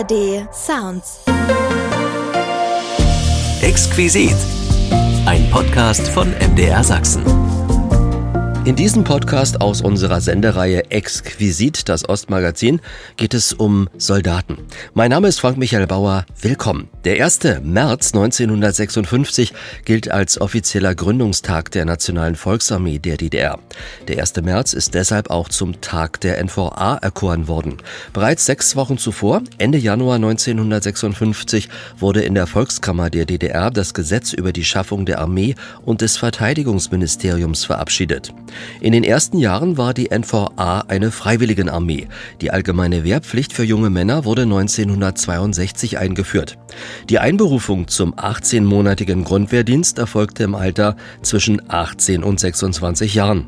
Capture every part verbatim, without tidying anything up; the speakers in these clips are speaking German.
A R D Sounds. Exquisit. Ein Podcast von M D R Sachsen. In diesem Podcast aus unserer Sendereihe Exquisit, das Ostmagazin, geht es um Soldaten. Mein Name ist Frank-Michael Bauer. Willkommen. Der erste März neunzehnhundertsechsundfünfzig gilt als offizieller Gründungstag der Nationalen Volksarmee der D D R. Der erste März ist deshalb auch zum Tag der N V A erkoren worden. Bereits sechs Wochen zuvor, Ende Januar neunzehnhundertsechsundfünfzig, wurde in der Volkskammer der D D R das Gesetz über die Schaffung der Armee und des Verteidigungsministeriums verabschiedet. In den ersten Jahren war die N V A eine Freiwilligenarmee. Die allgemeine Wehrpflicht für junge Männer wurde neunzehnhundertzweiundsechzig eingeführt. Die Einberufung zum achtzehnmonatigen Grundwehrdienst erfolgte im Alter zwischen achtzehn und sechsundzwanzig Jahren.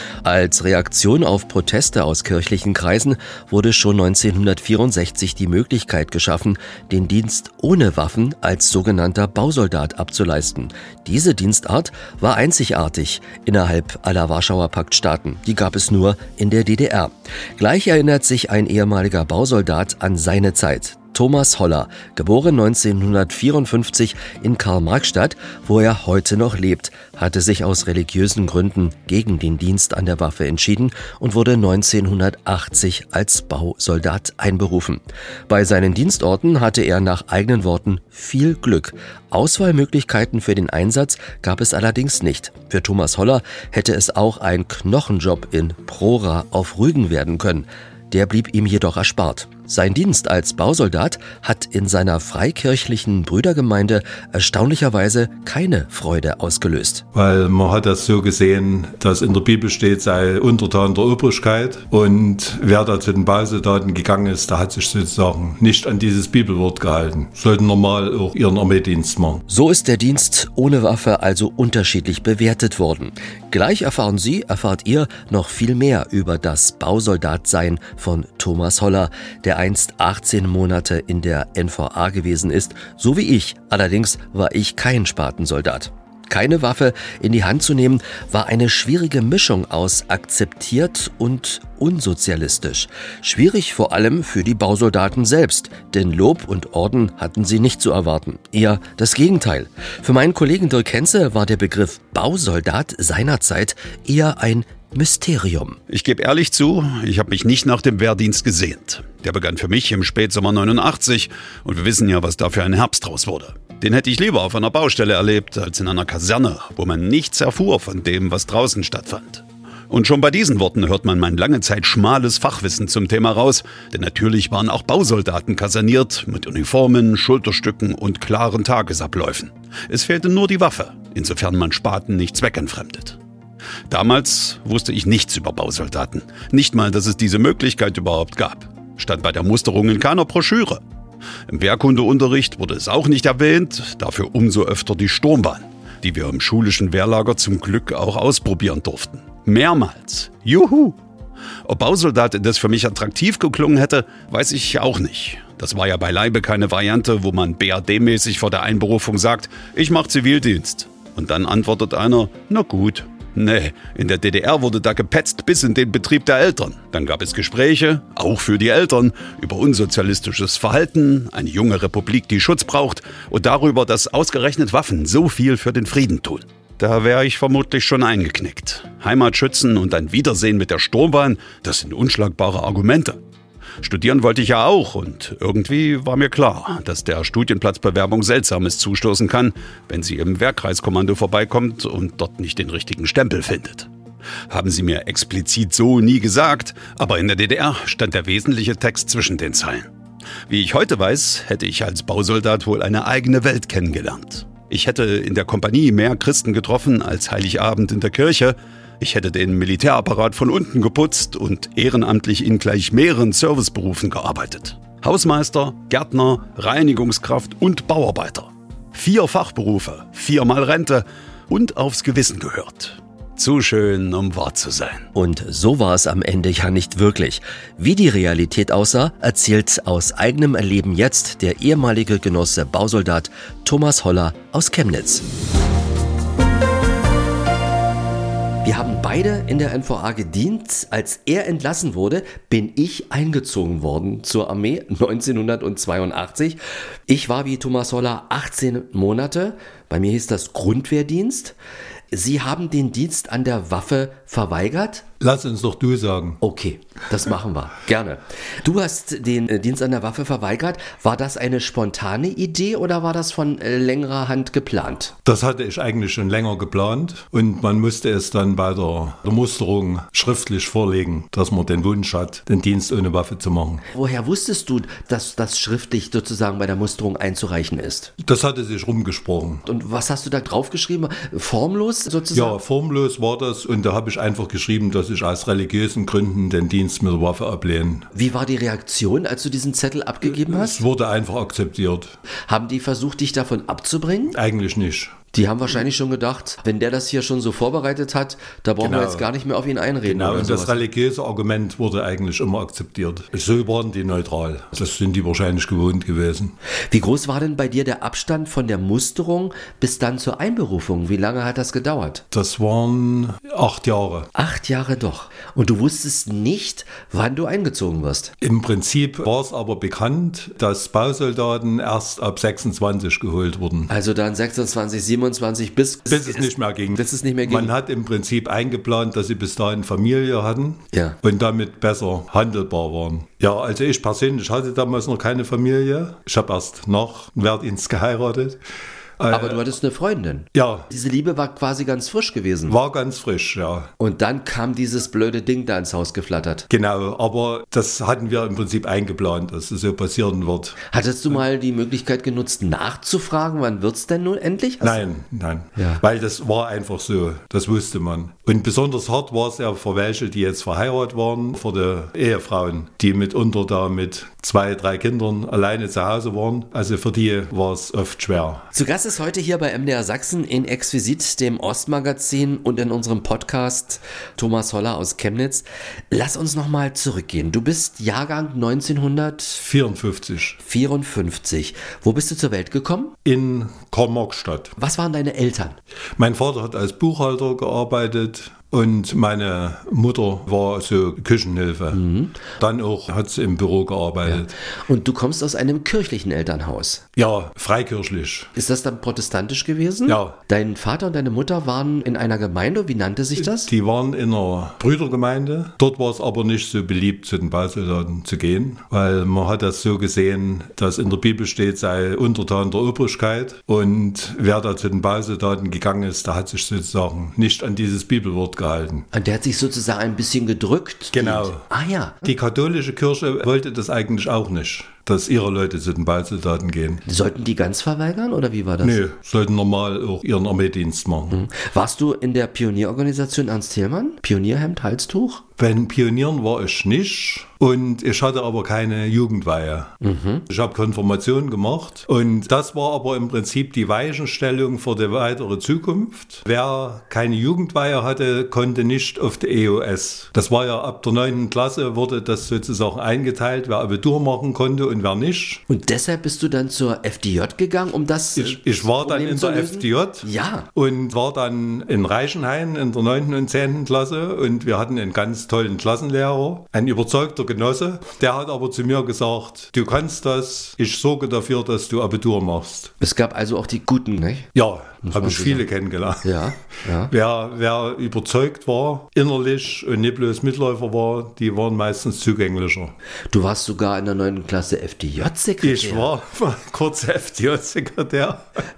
Als Reaktion auf Proteste aus kirchlichen Kreisen wurde schon neunzehnhundertvierundsechzig die Möglichkeit geschaffen, den Dienst ohne Waffen als sogenannter Bausoldat abzuleisten. Diese Dienstart war einzigartig innerhalb aller Warschauer Paktstaaten. Die gab es nur in der D D R. Gleich erinnert sich ein ehemaliger Bausoldat an seine Zeit. Thomas Holler, geboren neunzehnhundertvierundfünfzig in Karl-Marx-Stadt, wo er heute noch lebt, hatte sich aus religiösen Gründen gegen den Dienst an der Waffe entschieden und wurde neunzehnhundertachtzig als Bausoldat einberufen. Bei seinen Dienstorten hatte er nach eigenen Worten viel Glück. Auswahlmöglichkeiten für den Einsatz gab es allerdings nicht. Für Thomas Holler hätte es auch ein Knochenjob in Prora auf Rügen werden können. Der blieb ihm jedoch erspart. Sein Dienst als Bausoldat hat in seiner freikirchlichen Brüdergemeinde erstaunlicherweise keine Freude ausgelöst. Weil man hat das so gesehen, dass in der Bibel steht, sei untertan der Obrigkeit. Und wer da zu den Bausoldaten gegangen ist, der hat sich sozusagen nicht an dieses Bibelwort gehalten. Sollten normal auch ihren Armeedienst machen. So ist der Dienst ohne Waffe also unterschiedlich bewertet worden. Gleich erfahren Sie, erfahrt ihr noch viel mehr über das Bausoldatsein von Thomas Holler, der einst achtzehn Monate in der N V A gewesen ist, so wie ich. Allerdings war ich kein Spatensoldat. Keine Waffe in die Hand zu nehmen, war eine schwierige Mischung aus akzeptiert und unsozialistisch. Schwierig vor allem für die Bausoldaten selbst, denn Lob und Orden hatten sie nicht zu erwarten. Eher das Gegenteil. Für meinen Kollegen Dirk Henze war der Begriff Bausoldat seinerzeit eher ein Mysterium. Ich gebe ehrlich zu, ich habe mich nicht nach dem Wehrdienst gesehnt. Der begann für mich im Spätsommer neunundachtzig und wir wissen ja, was da für ein Herbst draus wurde. Den hätte ich lieber auf einer Baustelle erlebt, als in einer Kaserne, wo man nichts erfuhr von dem, was draußen stattfand. Und schon bei diesen Worten hört man mein lange Zeit schmales Fachwissen zum Thema raus, denn natürlich waren auch Bausoldaten kaserniert, mit Uniformen, Schulterstücken und klaren Tagesabläufen. Es fehlte nur die Waffe, insofern man Spaten nicht zweckentfremdet. Damals wusste ich nichts über Bausoldaten. Nicht mal, dass es diese Möglichkeit überhaupt gab. Stand bei der Musterung in keiner Broschüre. Im Wehrkundeunterricht wurde es auch nicht erwähnt, dafür umso öfter die Sturmbahn, die wir im schulischen Wehrlager zum Glück auch ausprobieren durften. Mehrmals. Juhu! Ob Bausoldat das für mich attraktiv geklungen hätte, weiß ich auch nicht. Das war ja beileibe keine Variante, wo man B R D-mäßig vor der Einberufung sagt, ich mache Zivildienst. Und dann antwortet einer, na gut. Nee, in der D D R wurde da gepetzt bis in den Betrieb der Eltern. Dann gab es Gespräche, auch für die Eltern, über unsozialistisches Verhalten, eine junge Republik, die Schutz braucht und darüber, dass ausgerechnet Waffen so viel für den Frieden tun. Da wäre ich vermutlich schon eingeknickt. Heimat schützen und ein Wiedersehen mit der Sturmbahn, das sind unschlagbare Argumente. Studieren wollte ich ja auch und irgendwie war mir klar, dass der Studienplatzbewerbung Seltsames zustoßen kann, wenn sie im Wehrkreiskommando vorbeikommt und dort nicht den richtigen Stempel findet. Haben sie mir explizit so nie gesagt, aber in der D D R stand der wesentliche Text zwischen den Zeilen. Wie ich heute weiß, hätte ich als Bausoldat wohl eine eigene Welt kennengelernt. Ich hätte in der Kompanie mehr Christen getroffen als Heiligabend in der Kirche. Ich hätte den Militärapparat von unten geputzt und ehrenamtlich in gleich mehreren Serviceberufen gearbeitet. Hausmeister, Gärtner, Reinigungskraft und Bauarbeiter. Vier Fachberufe, viermal Rente und aufs Gewissen gehört. Zu schön, um wahr zu sein. Und so war es am Ende ja nicht wirklich. Wie die Realität aussah, erzählt aus eigenem Erleben jetzt der ehemalige Genosse Bausoldat Thomas Holler aus Chemnitz. Wir haben beide in der N V A gedient. Als er entlassen wurde, bin ich eingezogen worden zur Armee neunzehnhundertzweiundachtzig. Ich war wie Thomas Holler achtzehn Monate. Bei mir hieß das Grundwehrdienst. Sie haben den Dienst an der Waffe verweigert? Lass uns doch du sagen. Okay, das machen wir. Gerne. Du hast den äh, Dienst an der Waffe verweigert. War das eine spontane Idee oder war das von äh, längerer Hand geplant? Das hatte ich eigentlich schon länger geplant und man musste es dann bei der, der Musterung schriftlich vorlegen, dass man den Wunsch hat, den Dienst ohne Waffe zu machen. Woher wusstest du, dass das schriftlich sozusagen bei der Musterung einzureichen ist? Das hatte sich rumgesprochen. Und was hast du da draufgeschrieben? Formlos sozusagen? Ja, formlos war das und da habe ich einfach geschrieben, dass ich aus religiösen Gründen den Dienst mit der Waffe ablehne. Wie war die Reaktion, als du diesen Zettel abgegeben hast? Es wurde einfach akzeptiert. Haben die versucht, dich davon abzubringen? Eigentlich nicht. Die haben wahrscheinlich schon gedacht, wenn der das hier schon so vorbereitet hat, da brauchen Genau. wir jetzt gar nicht mehr auf ihn einreden. Genau, oder und das sowas. religiöse Argument wurde eigentlich immer akzeptiert. So waren die neutral. Das sind die wahrscheinlich gewohnt gewesen. Wie groß war denn bei dir der Abstand von der Musterung bis dann zur Einberufung? Wie lange hat das gedauert? Das waren acht Jahre. Acht Jahre doch. Und du wusstest nicht, wann du eingezogen wirst. Im Prinzip war es aber bekannt, dass Bausoldaten erst ab sechsundzwanzig geholt wurden. Also dann sechsundzwanzig, siebenundzwanzig bis, Bis es nicht mehr ging. Bis es nicht mehr ging. Man hat im Prinzip eingeplant, dass sie bis dahin Familie hatten Ja. und damit besser handelbar waren. Ja, also ich persönlich hatte damals noch keine Familie. Ich habe erst nach dem Wehrdienst geheiratet. Aber du hattest eine Freundin. Ja, Diese Liebe war quasi ganz frisch gewesen. war ganz frisch, ja. Und dann kam dieses blöde Ding da ins Haus geflattert. Genau, aber das hatten wir im Prinzip eingeplant, dass es so passieren wird. Hattest du mal die Möglichkeit genutzt, nachzufragen, wann wird's denn nun endlich? Hast Nein, nein, Ja. weil das war einfach so, das wusste man. Und besonders hart war es ja für welche, die jetzt verheiratet waren, für die Ehefrauen, die mitunter da mit zwei, drei Kindern alleine zu Hause waren. Also für die war es oft schwer. Zu Gast ist heute hier bei M D R Sachsen in Exquisit, dem Ostmagazin, und in unserem Podcast Thomas Holler aus Chemnitz. Lass uns nochmal zurückgehen. Du bist Jahrgang neunzehnhundertvierundfünfzig. vierundfünfzig. Wo bist du zur Welt gekommen? In Karl-Marx-Stadt. Was waren deine Eltern? Mein Vater hat als Buchhalter gearbeitet. Und meine Mutter war so Küchenhilfe. Mhm. Dann auch hat sie im Büro gearbeitet. Und du kommst aus einem kirchlichen Elternhaus. Ja, freikirchlich. Ist das dann protestantisch gewesen? Ja. Dein Vater und deine Mutter waren in einer Gemeinde. Wie nannte sich das? Die waren in einer Brüdergemeinde. Dort war es aber nicht so beliebt, zu den Bausoldaten zu gehen, weil man hat das so gesehen, dass in der Bibel steht, sei untertan der Obrigkeit. Und wer da zu den Bausoldaten gegangen ist, der hat sich sozusagen nicht an dieses Bibelwort gehalten. Und der hat sich sozusagen ein bisschen gedrückt. Genau. Die, ah ja. Die katholische Kirche wollte das eigentlich auch nicht, dass ihre Leute zu den Bausoldaten gehen. Sollten die ganz verweigern oder wie war das? Nee, sollten normal auch ihren Armeedienst machen. Mhm. Warst du in der Pionierorganisation Ernst Thälmann? Pionierhemd, Halstuch? Bei den Pionieren war ich nicht und ich hatte aber keine Jugendweihe. Mhm. Ich habe Konfirmation gemacht und das war aber im Prinzip die Weichenstellung für die weitere Zukunft. Wer keine Jugendweihe hatte, konnte nicht auf die E O S. Das war ja ab der neunten Klasse wurde das sozusagen eingeteilt, wer Abitur machen konnte und wer nicht. Und deshalb bist du dann zur F D J gegangen, um das Ich, ich war dann in der F D J ja. und war dann in Reichenhain in der neunten und zehnten Klasse und wir hatten einen ganz tollen Klassenlehrer, ein überzeugter Genosse. Der hat aber zu mir gesagt, du kannst das, ich sorge dafür, dass du Abitur machst. Es gab also auch die Guten, nicht? Ja, Muss habe man ich so viele sagen. kennengelernt. Ja, ja. Wer, wer überzeugt war, innerlich und nicht bloß Mitläufer war, die waren meistens zugänglicher. Du warst sogar in der neunten Klasse F D J-Sekretär. Ich war kurz F D J-Sekretär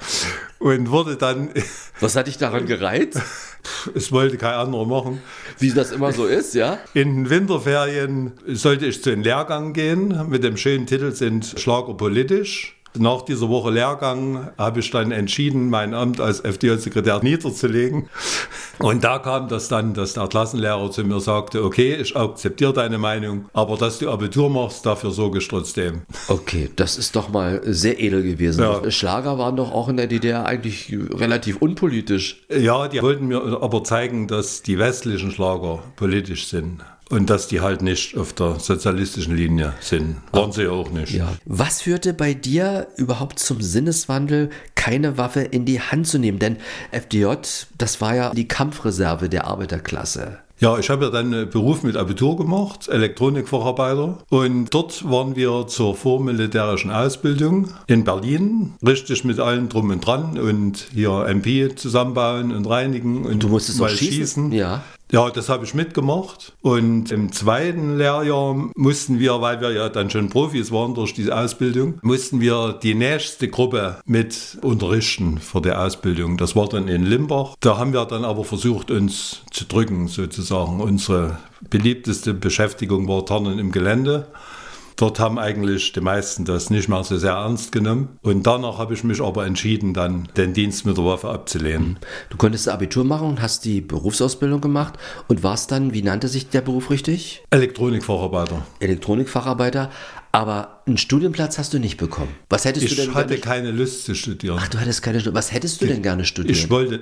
und wurde dann, Was hat dich daran gereizt? es wollte kein anderer machen. Wie das immer so ist, ja? In den Winterferien sollte ich zu einem Lehrgang gehen mit dem schönen Titel Sind Schlager politisch. Nach dieser Woche Lehrgang habe ich dann entschieden, mein Amt als F D J-Sekretär niederzulegen. Und da kam das dann, dass der Klassenlehrer zu mir sagte, okay, ich akzeptiere deine Meinung, aber dass du Abitur machst, dafür sorge ich trotzdem. Okay, das ist doch mal sehr edel gewesen. Ja. Schlager waren doch auch in der D D R eigentlich relativ unpolitisch. Ja, die wollten mir aber zeigen, dass die westlichen Schlager politisch sind. Und dass die halt nicht auf der sozialistischen Linie sind. Waren sie auch nicht. Ja. Was führte bei dir überhaupt zum Sinneswandel, keine Waffe in die Hand zu nehmen, denn F D J, das war ja die Kampfreserve der Arbeiterklasse. Ja, ich habe ja dann einen Beruf mit Abitur gemacht, Elektronikfacharbeiter. Und dort waren wir zur vormilitärischen Ausbildung in Berlin, richtig mit allem drum und dran und hier M P zusammenbauen und reinigen und Du musstest mal auch schießen? schießen. Ja. Ja, das habe ich mitgemacht. Und im zweiten Lehrjahr mussten wir, weil wir ja dann schon Profis waren durch diese Ausbildung, mussten wir die nächste Gruppe mit unterrichten für die Ausbildung. Das war dann in Limbach. Da haben wir dann aber versucht, uns zu drücken, sozusagen. Unsere beliebteste Beschäftigung war Tarnen im Gelände. Dort haben eigentlich die meisten das nicht mehr so sehr ernst genommen. Und danach habe ich mich aber entschieden, dann den Dienst mit der Waffe abzulehnen. Du konntest Abitur machen und hast die Berufsausbildung gemacht und warst dann, wie nannte sich der Beruf richtig? Elektronikfacharbeiter. Elektronikfacharbeiter. Aber einen Studienplatz hast du nicht bekommen. Was hättest Ich du denn hatte gerne? keine Lust zu studieren. Ach, du hattest keine Studium. Was hättest du denn gerne studiert? Ich wollte,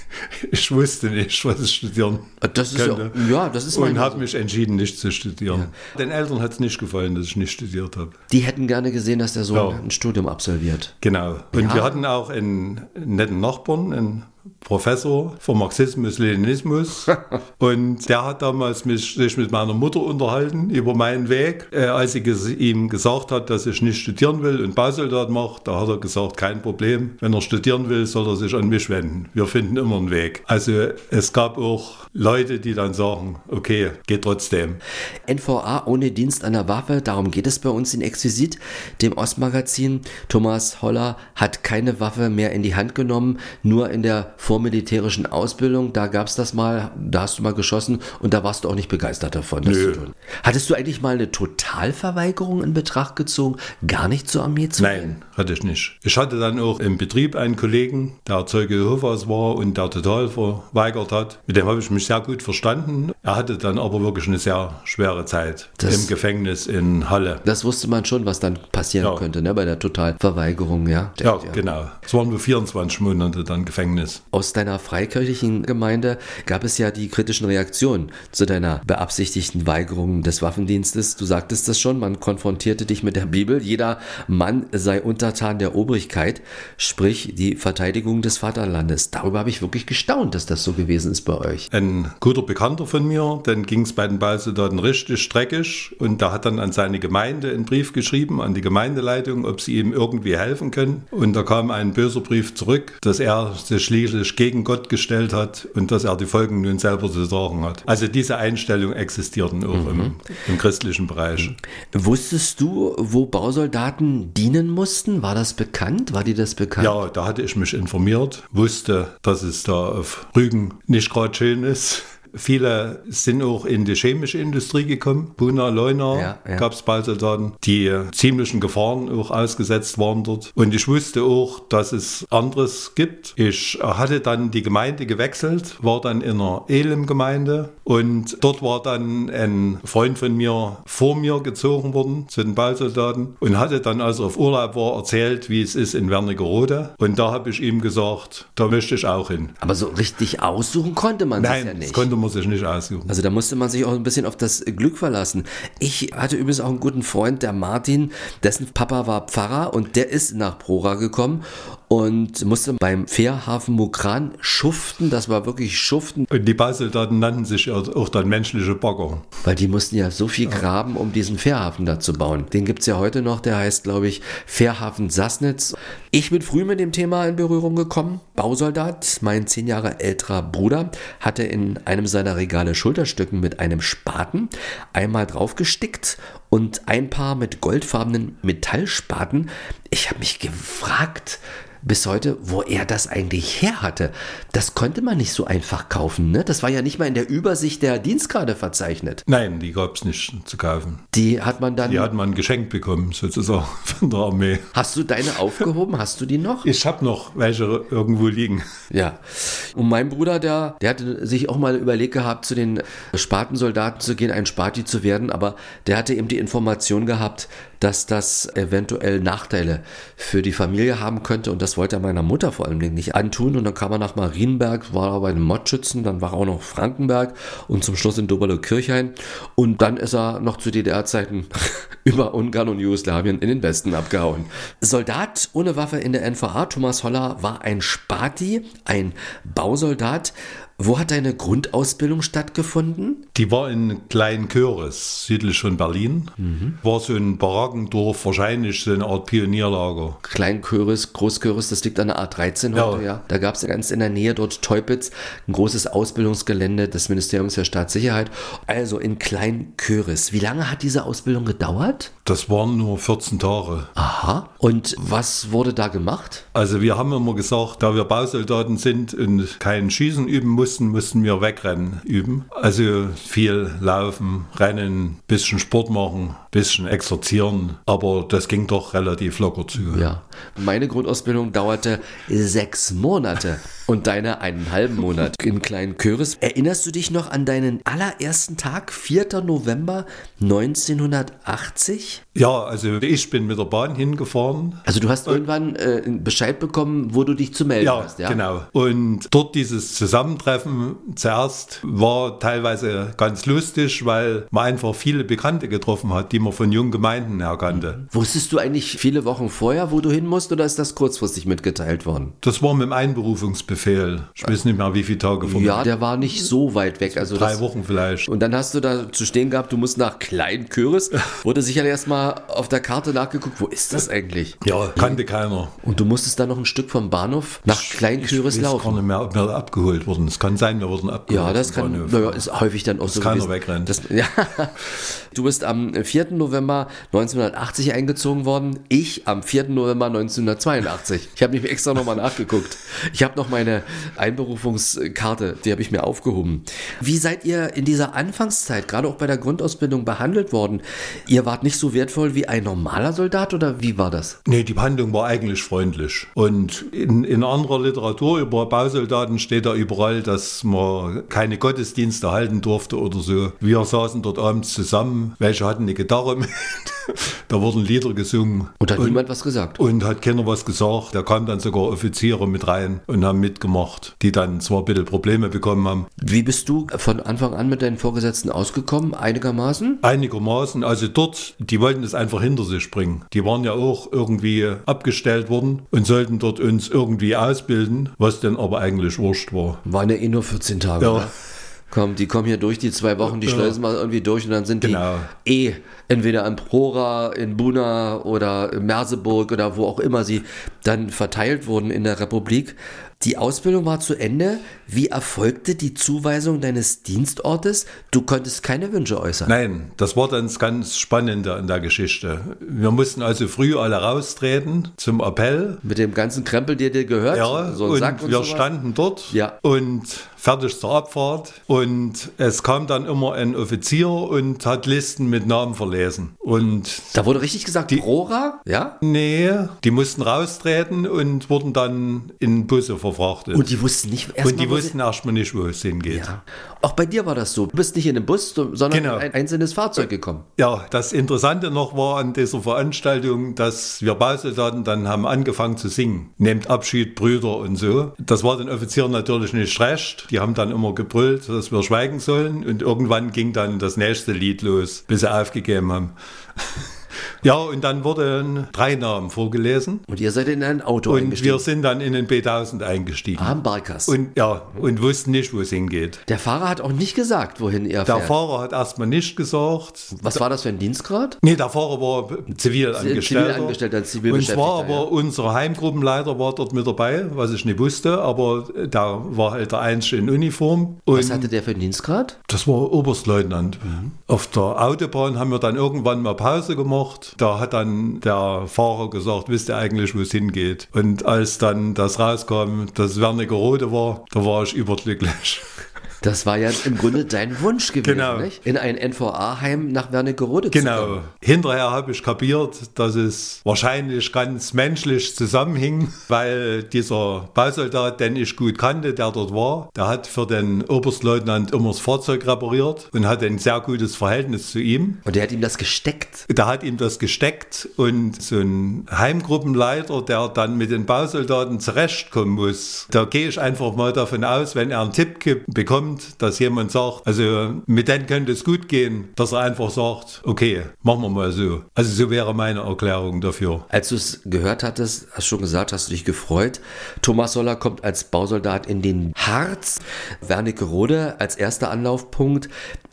ich wusste nicht, was ich studieren Das ist könnte. ja, ja, das ist Und mein- habe mich entschieden, nicht zu studieren. Den Eltern hat es nicht gefallen, dass ich nicht studiert habe. Die hätten gerne gesehen, dass der Sohn Ja. ein Studium absolviert. Genau. Und Ja. wir hatten auch einen netten Nachbarn, einen Professor für Marxismus, Leninismus. Und der hat damals mich, sich mit meiner Mutter unterhalten über meinen Weg. Äh, als sie ges ihm gesagt hat, dass ich nicht studieren will und Bausoldat mache, da hat er gesagt, kein Problem. Wenn er studieren will, soll er sich an mich wenden. Wir finden immer einen Weg. Also es gab auch Leute, die dann sagen, okay, geht trotzdem. N V A ohne Dienst an der Waffe, darum geht es bei uns in Exquisit, dem Ostmagazin. Thomas Holler hat keine Waffe mehr in die Hand genommen, nur in der vormilitärischen Ausbildung. Da gab es das mal, da hast du mal geschossen und da warst du auch nicht begeistert davon, das Nö. zu tun. Hattest du eigentlich mal eine Totalverweigerung in Betracht gezogen, gar nicht zur Armee zu gehen? Nein, hatte ich nicht. Ich hatte dann auch im Betrieb einen Kollegen, der Zeuge Jehovas war und der total verweigert hat. Mit dem habe ich mich sehr gut verstanden. Er hatte dann aber wirklich eine sehr schwere Zeit Das- im Gefängnis in Halle. Das wusste man schon, was dann passieren Ja. könnte, ne, bei der Totalverweigerung, ja. Ja, genau. Es waren nur vierundzwanzig Monate dann Gefängnis. Aus deiner freikirchlichen Gemeinde gab es ja die kritischen Reaktionen zu deiner beabsichtigten Weigerung des Waffendienstes. Du sagtest das schon, man konfrontierte dich mit der Bibel. Jeder Mann sei untertan der Obrigkeit, sprich die Verteidigung des Vaterlandes. Darüber habe ich wirklich gestaunt, dass das so gewesen ist bei euch. Ein guter Bekannter von mir, dann ging es bei den Bausoldaten richtig streckig und der hat dann an seine Gemeinde einen Brief geschrieben, an die Gemeindeleitung, ob sie ihm irgendwie helfen können. Und da kam ein böser Brief zurück, dass er sich schließlich gegen Gott gestellt hat und dass er die Folgen nun selber zu tragen hat. Also diese Einstellungen existierten auch Mhm. im, im christlichen Bereich. Wusstest du, wo Bausoldaten dienen mussten? War das bekannt? War dir das bekannt? Ja, da hatte ich mich informiert, wusste, dass es da auf Rügen nicht gerade schön ist. Viele sind auch in die chemische Industrie gekommen. Buna, Leuna Ja, ja. gab es Bausoldaten, die äh, ziemlichen Gefahren auch ausgesetzt waren dort. Und ich wusste auch, dass es anderes gibt. Ich äh, hatte dann die Gemeinde gewechselt, war dann in einer Elim-Gemeinde und dort war dann ein Freund von mir vor mir gezogen worden zu den Bausoldaten und hatte dann, als er auf Urlaub war, erzählt, wie es ist in Wernigerode. Und da habe ich ihm gesagt, da möchte ich auch hin. Aber so richtig aussuchen konnte man sich ja Nein, nicht. das konnte man sich nicht aussuchen. Also da musste man sich auch ein bisschen auf das Glück verlassen. Ich hatte übrigens auch einen guten Freund, der Martin, dessen Papa war Pfarrer und der ist nach Prora gekommen und musste beim Fährhafen Mukran schuften. Das war wirklich schuften, Und die Bausoldaten nannten sich ja auch dann menschliche Bagger. weil die mussten ja so viel graben, um diesen Fährhafen da zu bauen. Den gibt's ja heute noch, der heißt, glaube ich, Fährhafen Sassnitz. Ich bin früh mit dem Thema in Berührung gekommen. Bausoldat, mein zehn Jahre älterer Bruder, hatte in einem seiner Regale Schulterstücken mit einem Spaten einmal draufgestickt und ein paar mit goldfarbenen Metallspaten. Ich habe mich gefragt bis heute, wo er das eigentlich her hatte. Das konnte man nicht so einfach kaufen, ne? Das war ja nicht mal in der Übersicht der Dienstgrade verzeichnet. Nein, die gab es nicht zu kaufen. Die hat man dann... Die hat man geschenkt bekommen, sozusagen, von der Armee. Hast du deine aufgehoben? Hast du die noch? Ich habe noch welche irgendwo liegen. Ja. Und mein Bruder, der, der hatte sich auch mal überlegt gehabt, zu den Spatensoldaten zu gehen, ein Spati zu werden, aber der hatte eben die Information gehabt, dass das eventuell Nachteile für die Familie haben könnte und das das wollte er meiner Mutter vor allem nicht antun. Und dann kam er nach Marienberg, war er bei den Mottschützen, dann war er auch noch Frankenberg und zum Schluss in Doberlo-Kirchhain. Und dann ist er noch zu D D R-Zeiten über Ungarn und Jugoslawien in den Westen abgehauen. Soldat ohne Waffe in der N V A, Thomas Holler, war ein Spati, ein Bausoldat. Wo hat deine Grundausbildung stattgefunden? Die war in Kleinköris, südlich von Berlin. Mhm. War so ein Barackendorf, wahrscheinlich so eine Art Pionierlager. Kleinköris, Großköris, das liegt an der A dreizehn heute, ja. ja. Da gab es ganz in der Nähe dort Teupitz ein großes Ausbildungsgelände des Ministeriums für Staatssicherheit. Also in Kleinköris. Wie lange hat diese Ausbildung gedauert? Das waren nur vierzehn Tage. Aha. Und was wurde da gemacht? Also wir haben immer gesagt, da wir Bausoldaten sind und kein Schießen üben mussten, mussten wir Wegrennen üben. Also viel laufen, rennen, bisschen Sport machen, bisschen exerzieren. Aber das ging doch relativ locker zu. Ja. Meine Grundausbildung dauerte sechs Monate und deine einen halben Monat in Kleinköris. Erinnerst du dich noch an deinen allerersten Tag, vierter November neunzehnhundertachtzig? Ja, also ich bin mit der Bahn hingefahren. Also du hast irgendwann äh, einen Bescheid bekommen, wo du dich zu melden ja, hast, ja? Genau. Und dort dieses Zusammentreffen zuerst war teilweise ganz lustig, weil man einfach viele Bekannte getroffen hat, die man von jungen Gemeinden her kannte. Wusstest du eigentlich viele Wochen vorher, wo du hin musst, oder ist das kurzfristig mitgeteilt worden? Das war mit dem Einberufungsbefehl. Ich weiß nicht mehr, wie viele Tage vorher. Ja, der war nicht so weit weg. Also Drei das, Wochen vielleicht. Und dann hast du da zu stehen gehabt, du musst nach Kleinköris. Wurde sicherlich erstmal auf der Karte nachgeguckt, wo ist das eigentlich? Ja, kannte keiner. Und du musstest dann noch ein Stück vom Bahnhof nach Kleinköris laufen. Ich weiß gar nicht mehr, ob wir abgeholt wurden. Es kann sein, wir wurden abgeholt. Ja, das kann, naja, ist häufig dann auch das so keiner gewesen. wegrennt. Das, ja. Du bist am vierten November neunzehnhundertachtzig eingezogen worden, ich am vierten November neunzehnhundertzweiundachtzig. Ich habe nämlich extra nochmal nachgeguckt. Ich habe noch meine Einberufungskarte, die habe ich mir aufgehoben. Wie seid ihr in dieser Anfangszeit, gerade auch bei der Grundausbildung, behandelt worden? Ihr wart nicht so wertvoll wie ein normaler Soldat oder wie war das? Nee, die Behandlung war eigentlich freundlich. Und in, in anderer Literatur über Bausoldaten steht da überall, dass man keine Gottesdienste halten durfte oder so. Wir saßen dort abends zusammen, welche hatten eine Gitarre mit. Da wurden Lieder gesungen. Und hat und, niemand was gesagt? Und hat keiner was gesagt. Da kamen dann sogar Offiziere mit rein und haben mitgemacht, die dann zwar ein bisschen Probleme bekommen haben. Wie bist du von Anfang an mit deinen Vorgesetzten ausgekommen? Einigermaßen? Einigermaßen. Also dort, die wollten es einfach hinter sich bringen. Die waren ja auch irgendwie abgestellt worden und sollten dort uns irgendwie ausbilden, was dann aber eigentlich wurscht war. Waren ja eh nur vierzehn Tage, ja. Oder? Komm, die kommen hier durch die zwei Wochen, die ja. schleusen mal irgendwie durch und dann sind genau. die eh entweder in Prora, in Buna oder in Merseburg oder wo auch immer sie dann verteilt wurden in der Republik. Die Ausbildung war zu Ende. Wie erfolgte die Zuweisung deines Dienstortes? Du konntest keine Wünsche äußern. Nein, das war dann das ganz Spannende an der Geschichte. Wir mussten also früh alle raustreten zum Appell. Mit dem ganzen Krempel, der dir gehört? Ja, so ein und Sack und wir sowas? standen dort ja. und fertig zur Abfahrt. Und es kam dann immer ein Offizier und hat Listen mit Namen verlesen. Und da wurde richtig gesagt, die Prora? Ja? Nee, die mussten raustreten und wurden dann in Busse verfrachtet. Und die wussten nicht erstmal, Und die wussten erstmal nicht, wo es hingeht. Ja. Auch bei dir war das so. Du bist nicht in einem Bus, sondern genau. in ein einzelnes Fahrzeug gekommen. Ja, das Interessante noch war an dieser Veranstaltung, dass wir Bausoldaten dann haben angefangen zu singen. Nehmt Abschied, Brüder und so. Das war den Offizieren natürlich nicht recht. Die haben dann immer gebrüllt, dass wir schweigen sollen. Und irgendwann ging dann das nächste Lied los, bis sie aufgegeben haben. Ja, und dann wurden drei Namen vorgelesen. Und ihr seid in ein Auto und eingestiegen. Und wir sind dann in den B tausend eingestiegen. Ah, am Barkas. Und, ja, und wussten nicht, wo es hingeht. Der Fahrer hat auch nicht gesagt, wohin er Der fährt. Fahrer hat erstmal nicht gesagt. Was war das für ein Dienstgrad? Nee, der Fahrer war Zivilangestellter. Zivilangestellter, Zivilbeschäftigter. Und zwar aber ja. unser Heimgruppenleiter war dort mit dabei, was ich nicht wusste, aber da war halt der Einzige in Uniform. Und was hatte der für einen Dienstgrad? Das war Oberstleutnant. Mhm. Auf der Autobahn haben wir dann irgendwann mal Pause gemacht. Da hat dann der Fahrer gesagt, wisst ihr eigentlich, wo es hingeht? Und als dann das rauskam, dass Wernigerode war, da war ich überglücklich. Das war ja im Grunde dein Wunsch gewesen, Genau. nicht? In ein N V A-Heim nach Wernigerode Genau. zu kommen. Hinterher habe ich kapiert, dass es wahrscheinlich ganz menschlich zusammenhing, weil dieser Bausoldat, den ich gut kannte, der dort war, der hat für den Oberstleutnant immer das Fahrzeug repariert und hatte ein sehr gutes Verhältnis zu ihm. Und der hat ihm das gesteckt. Der hat ihm das gesteckt und so ein Heimgruppenleiter, der dann mit den Bausoldaten zurechtkommen muss, da gehe ich einfach mal davon aus, wenn er einen Tipp gibt, bekommt, dass jemand sagt, also mit denen könnte es gut gehen, dass er einfach sagt, okay, machen wir mal so. Also so wäre meine Erklärung dafür. Als du es gehört hattest, hast du schon gesagt, hast du dich gefreut. Thomas Soller kommt als Bausoldat in den Harz, Wernigerode als erster Anlaufpunkt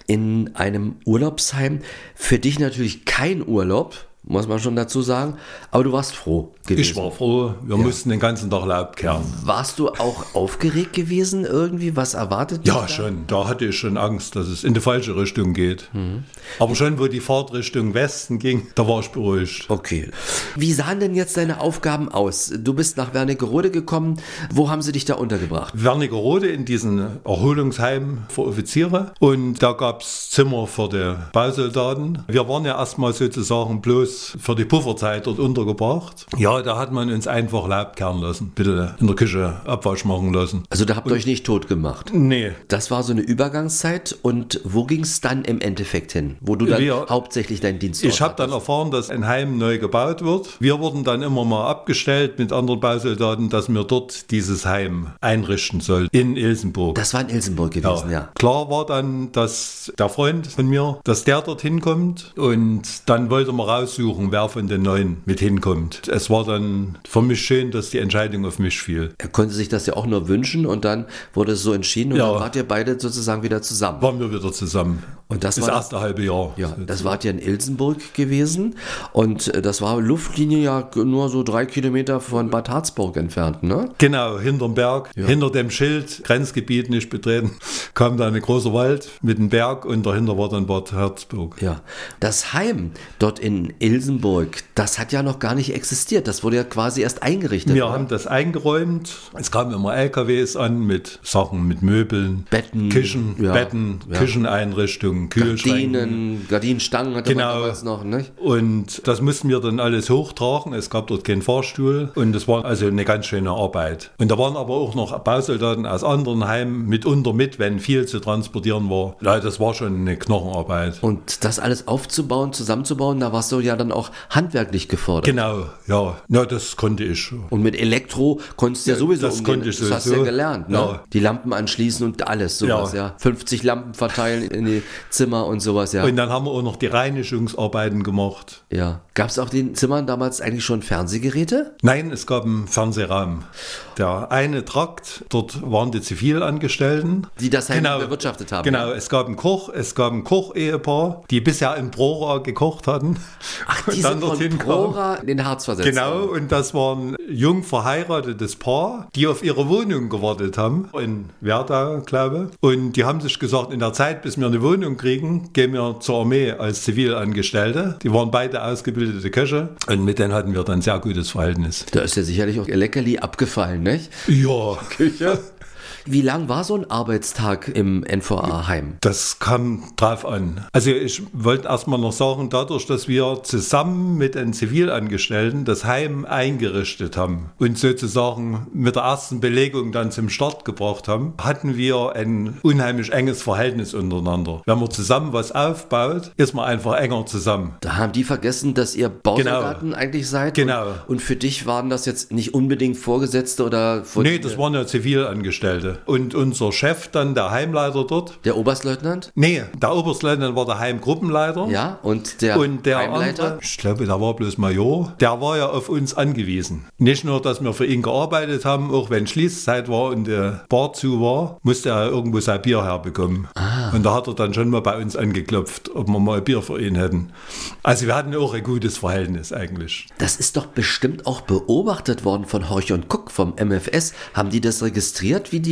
in einem Urlaubsheim. Für dich natürlich kein Urlaub, muss man schon dazu sagen, aber du warst froh gewesen. Ich war froh, wir Ja. mussten den ganzen Tag Laub kehren. Warst du auch aufgeregt gewesen irgendwie? Was erwartet dich Ja, da? schon. Da hatte ich schon Angst, dass es in die falsche Richtung geht. Mhm. Aber schon, wo die Fahrt Richtung Westen ging, da war ich beruhigt. Okay. Wie sahen denn jetzt deine Aufgaben aus? Du bist nach Wernigerode gekommen. Wo haben sie dich da untergebracht? Wernigerode in diesem Erholungsheim für Offiziere und da gab es Zimmer für die Bausoldaten. Wir waren ja erstmal sozusagen bloß für die Pufferzeit dort untergebracht. Ja, da hat man uns einfach Laub kehren lassen. Bitte in der Küche Abwasch machen lassen. Also da habt ihr euch nicht tot gemacht. Nee. Das war so eine Übergangszeit. Und wo ging es dann im Endeffekt hin? Wo du dann Wir- hauptsächlich deinen Dienst Ich habe dann erfahren, dass ein Heim neu gebaut wird. Wir wurden dann immer mal abgestellt mit anderen Bausoldaten, dass wir dort dieses Heim einrichten sollten in Ilsenburg. Das war in Ilsenburg gewesen, ja. Klar war dann, dass der Freund von mir, dass der dorthin kommt und dann wollte man raussuchen, wer von den Neuen mit hinkommt. Es war dann für mich schön, dass die Entscheidung auf mich fiel. Er konnte sich das ja auch nur wünschen und dann wurde es so entschieden und Ja. dann wart ihr beide sozusagen wieder zusammen. Waren wir wieder zusammen. Und das das war erste halbe Jahr. Ja, das wart ihr in Ilsenburg gewesen und äh, das war Luftlinie ja nur so drei Kilometer von Bad Harzburg entfernt, ne? Genau, hinterm Berg, hinter dem Schild, Grenzgebiet nicht betreten, kam da ein großer Wald mit einem Berg und dahinter war dann Bad Harzburg. Ja. Das Heim dort in Ilsenburg, das hat ja noch gar nicht existiert. Das wurde ja quasi erst eingerichtet. Wir oder? haben das eingeräumt. Es kamen immer L K Ws an mit Sachen, mit Möbeln, Betten, Küchen, ja, Betten, ja. Kücheneinrichtungen, Kühlschränke. Gardinen, Gardinenstangen hatte man Genau. damals noch, nicht? Und das mussten wir dann alles hochtragen. Es gab dort keinen Fahrstuhl und es war also eine ganz schöne Arbeit. Und da waren aber auch noch Bausoldaten aus anderen Heimen mitunter mit, wenn viel zu transportieren war. Ja, das war schon eine Knochenarbeit. Und das alles aufzubauen, zusammenzubauen, da warst du ja dann auch handwerklich gefordert. Genau, ja. Ja, das konnte ich. Und mit Elektro konntest du ja Ja, sowieso das umgehen. konnte ich Das hast du ja sowieso. gelernt, ne? Ja. Die Lampen anschließen und alles, sowas, ja. Ja. fünfzig Lampen verteilen in die Zimmer und sowas, ja. Und dann haben wir auch noch die Reinigungsarbeiten gemacht. ja. Gab es auf den Zimmern damals eigentlich schon Fernsehgeräte? Nein, es gab einen Fernsehraum. Der eine Trakt, dort waren die Zivilangestellten. Die das Heim bewirtschaftet haben. Genau, es gab einen Koch, es gab ein Kochehepaar, die bisher im Prora gekocht hatten. Ach, die Und dann sind von dorthin Prora in den Harz versetzt. Genau, und das war ein jung verheiratetes Paar, die auf ihre Wohnung gewartet haben, in Werdau, glaube ich. Und die haben sich gesagt, in der Zeit, bis wir eine Wohnung kriegen, gehen wir zur Armee als Zivilangestellte. Die waren beide ausgebildete Köche und mit denen hatten wir dann ein sehr gutes Verhältnis. Da ist ja sicherlich auch Leckerli abgefallen, nicht? Ja, Küche. Wie lang war so ein Arbeitstag im N V A-Heim? das kam drauf an. Also ich wollte erstmal noch sagen, dadurch, dass wir zusammen mit den Zivilangestellten das Heim eingerichtet haben und sozusagen mit der ersten Belegung dann zum Start gebracht haben, hatten wir ein unheimlich enges Verhältnis untereinander. Wenn man zusammen was aufbaut, ist man einfach enger zusammen. Da haben die vergessen, dass ihr Bausoldaten eigentlich seid. Genau. Und, und für dich waren das jetzt nicht unbedingt Vorgesetzte oder vor Nee, das waren ja Zivilangestellte. Und unser Chef dann, der Heimleiter dort, der Oberstleutnant? nee, der Oberstleutnant war der Heimgruppenleiter. Ja, und der, Und der Heimleiter? andere, ich glaube, der war bloß Major, der war ja auf uns angewiesen. Nicht nur, dass wir für ihn gearbeitet haben, auch wenn Schließzeit war und der Bar zu war, musste er irgendwo sein Bier herbekommen. Ah. Und da hat er dann schon mal bei uns angeklopft, ob wir mal Bier für ihn hätten. Also wir hatten auch ein gutes Verhältnis eigentlich. Das ist doch bestimmt auch beobachtet worden von Horch und Guck vom M F S. Haben die das registriert, wie die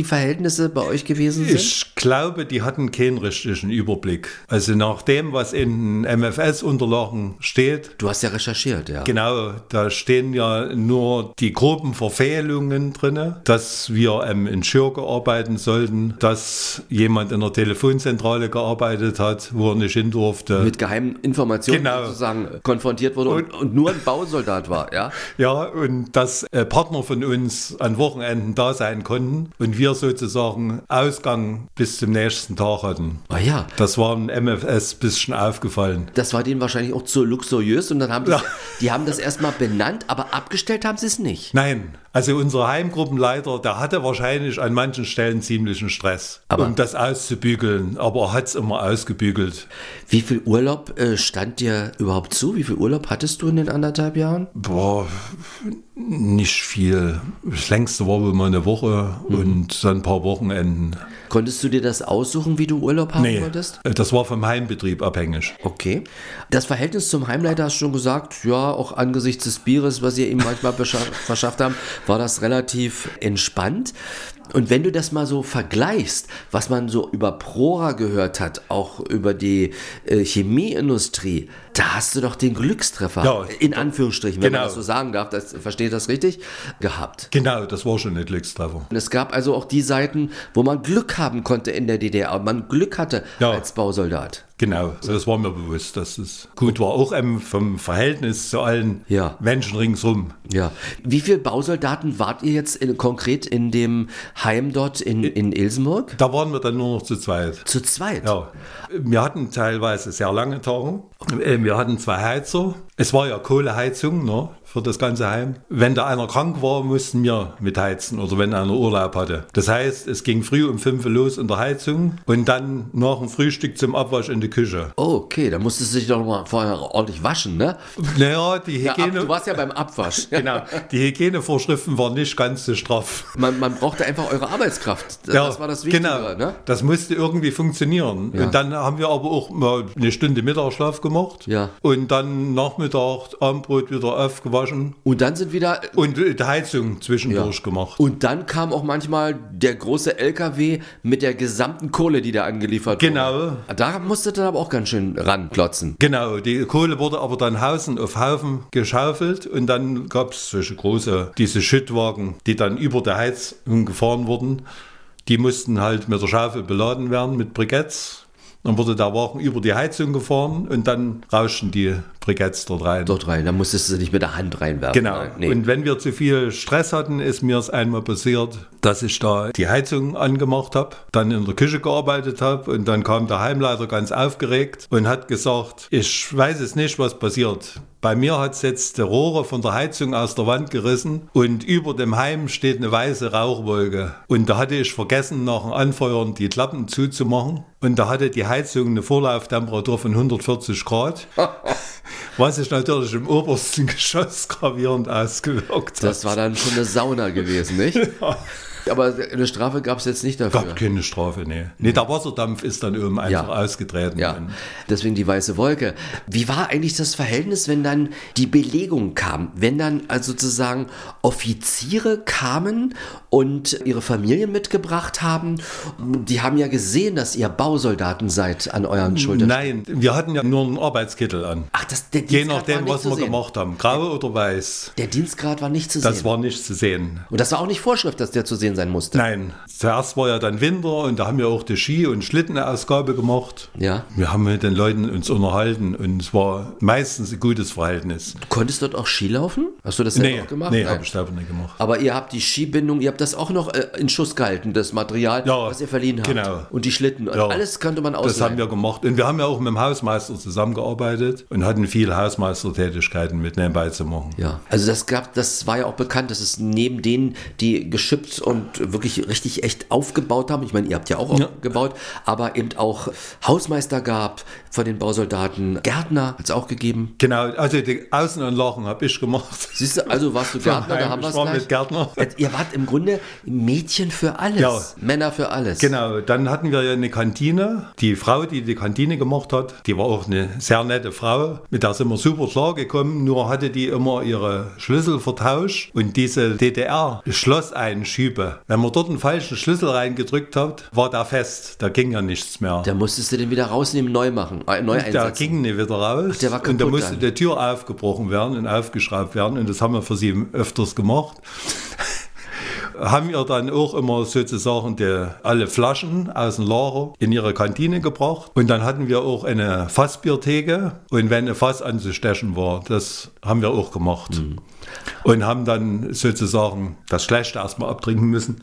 Verhältnisse bei euch gewesen sind? Ich glaube, die hatten keinen richtigen Überblick. Also nach dem, was in M F S-Unterlagen steht. Du hast ja recherchiert, ja. Genau, da stehen ja nur die groben Verfehlungen drin, dass wir ähm, in Schürge arbeiten sollten, dass jemand in der Telefonzentrale gearbeitet hat, wo er nicht hin durfte. Mit geheimen Informationen Genau. sozusagen konfrontiert wurde und, und nur ein Bausoldat war, ja? Ja, und dass äh, Partner von uns an Wochenenden da sein konnten und wir sozusagen Ausgang bis zum nächsten Tag hatten. Ah ja. Das war im M F S ein bisschen aufgefallen. Das war denen wahrscheinlich auch zu luxuriös und dann haben die, Ja. die haben das erstmal benannt, aber abgestellt haben sie es nicht. Nein, also unser Heimgruppenleiter, der hatte wahrscheinlich an manchen Stellen ziemlichen Stress, Aber- um das auszubügeln, aber er hat es immer ausgebügelt. Wie viel Urlaub äh, stand dir überhaupt zu? Wie viel Urlaub hattest du in den anderthalb Jahren? Boah, nicht viel. Das längste war wohl mal eine Woche Mhm. und dann ein paar Wochenenden. Konntest du dir das aussuchen, wie du Urlaub haben Nee, wolltest? das war vom Heimbetrieb abhängig. Okay. Das Verhältnis zum Heimleiter hast du schon gesagt, ja, auch angesichts des Bieres, was ihr ihm manchmal beschaff- verschafft haben, war das relativ entspannt. Und wenn du das mal so vergleichst, was man so über Prora gehört hat, auch über die äh, Chemieindustrie, da hast du doch den Glückstreffer, Ja, in Anführungsstrichen, wenn genau. man das so sagen darf, das, versteht das richtig, gehabt. Genau, das war schon ein Glückstreffer. Und es gab also auch die Seiten, wo man Glück haben konnte in der D D R, man Glück hatte Ja. als Bausoldat. Genau, also das war mir bewusst, dass es gut war. Auch ähm, vom Verhältnis zu allen Ja. Menschen ringsrum. Ja. Wie viele Bausoldaten wart ihr jetzt in, konkret in dem Heim dort in, in Ilsenburg? Da waren wir dann nur noch zu zweit. Zu zweit? Ja, wir hatten teilweise sehr lange Tage. Äh, Wir hatten zwei Heizer. Es war ja Kohleheizung, ne, für das ganze Heim. Wenn da einer krank war, mussten wir mitheizen oder wenn einer Urlaub hatte. Das heißt, es ging früh um fünf Uhr los in der Heizung und dann nach dem Frühstück zum Abwasch in die Küche. Oh, okay, da musstest du dich doch mal vorher ordentlich waschen, ne? Naja, die Ja, ab, Hygiene... du warst ja beim Abwasch. Genau, die Hygienevorschriften waren nicht ganz so straff. Man, man brauchte einfach eure Arbeitskraft. Das, Ja, das war das Wichtigere, genau. ne? Das musste irgendwie funktionieren. Ja. Und dann haben wir aber auch mal eine Stunde Mittagsschlaf gemacht. Ja. Und dann Nachmittag Abendbrot wieder aufgewaschen Und dann sind wieder... und die Heizung zwischendurch Ja. gemacht. Und dann kam auch manchmal der große L K W mit der gesamten Kohle, die da angeliefert Genau. wurde. Da musstet ihr aber auch ganz schön ranklotzen. Genau, die Kohle wurde aber dann Haufen auf Haufen geschaufelt und dann gab es solche große, diese Schüttwagen, die dann über der Heizung gefahren wurden. Die mussten halt mit der Schaufel beladen werden, mit Briketts. Dann wurde der Wagen über die Heizung gefahren und dann rauschten die Briketts dort rein. Dort rein, da musstest du nicht mit der Hand reinwerfen. Genau. Nein, nee. Und wenn wir zu viel Stress hatten, ist mir es einmal passiert, dass ich da die Heizung angemacht habe, dann in der Küche gearbeitet habe und dann kam der Heimleiter ganz aufgeregt und hat gesagt, ich weiß es nicht, was passiert. Bei mir hat es jetzt die Rohre von der Heizung aus der Wand gerissen und über dem Heim steht eine weiße Rauchwolke. Und da hatte ich vergessen, nach dem Anfeuern die Klappen zuzumachen. Und da hatte die Heizung eine Vorlauftemperatur von hundertvierzig Grad. Was sich natürlich im obersten Geschoss gravierend ausgewirkt hat. Das war dann schon eine Sauna gewesen, nicht? Aber eine Strafe gab es jetzt nicht dafür. Gab keine Strafe, nee. Nee, der Wasserdampf ist dann oben einfach Ja. ausgetreten. Ja, deswegen die weiße Wolke. Wie war eigentlich das Verhältnis, wenn dann die Belegung kam? Wenn dann also sozusagen Offiziere kamen und ihre Familien mitgebracht haben? Die haben ja gesehen, dass ihr Bausoldaten seid an euren Schultern. Nein, wir hatten ja nur einen Arbeitskittel an. Ach, das, der Je Dienstgrad war nachdem, nicht was zu wir sehen. gemacht haben. Grau oder weiß. Der Dienstgrad war nicht zu Das sehen. war nicht zu sehen. Und das war auch nicht Vorschrift, dass der zu sehen sein musste. Nein, zuerst war ja dann Winter und da haben wir auch die Ski- und Schlittenausgabe gemacht. Ja. Wir haben mit den Leuten uns unterhalten und es war meistens ein gutes Verhältnis. Du konntest dort auch Ski laufen? Hast du das selber Nee, auch gemacht? nee, Nein. habe ich selber nicht gemacht. Aber ihr habt die Skibindung, ihr habt das auch noch äh, in Schuss gehalten, das Material, Ja, was ihr verliehen habt. genau. Und die Schlitten. Und Ja. alles könnte man ausleihen. Das haben wir gemacht. Und wir haben ja auch mit dem Hausmeister zusammengearbeitet und hatten viel Hausmeistertätigkeiten mit nebenbei zu machen. Ja, also das gab, das war ja auch bekannt, dass es neben denen, die geschützt und wirklich richtig echt aufgebaut haben, ich meine, ihr habt ja auch Ja. aufgebaut, aber eben auch Hausmeister gab, von den Bausoldaten. Gärtner hat es auch gegeben. Genau, also die Außenanlagen habe ich gemacht. Siehst du, also warst du Gärtner, da haben wir es war gleich. mit Gärtner. Ihr wart im Grunde Mädchen für alles, Ja. Männer für alles. Genau, dann hatten wir ja eine Kantine. Die Frau, die die Kantine gemacht hat, die war auch eine sehr nette Frau. Mit der sind wir super klar gekommen, nur hatte die immer ihre Schlüssel vertauscht. Und diese D D R-Schlosseinschübe, wenn man dort einen falschen Schlüssel reingedrückt hat, war der fest. Da ging ja nichts mehr. Da musstest du den wieder rausnehmen, neu machen, äh, neu einsetzen. Der ging nicht wieder raus. Ach, der war kaputt und da musste dann. die Tür aufgebrochen werden und aufgeschraubt werden. Und das haben wir für sie öfters gemacht. Haben wir dann auch immer sozusagen die, alle Flaschen aus dem Lager in ihre Kantine gebracht. Und dann hatten wir auch eine Fassbiertheke. Und wenn ein Fass anzustechen war, das haben wir auch gemacht. Mhm. Und haben dann sozusagen das Schlechte erstmal abtrinken müssen,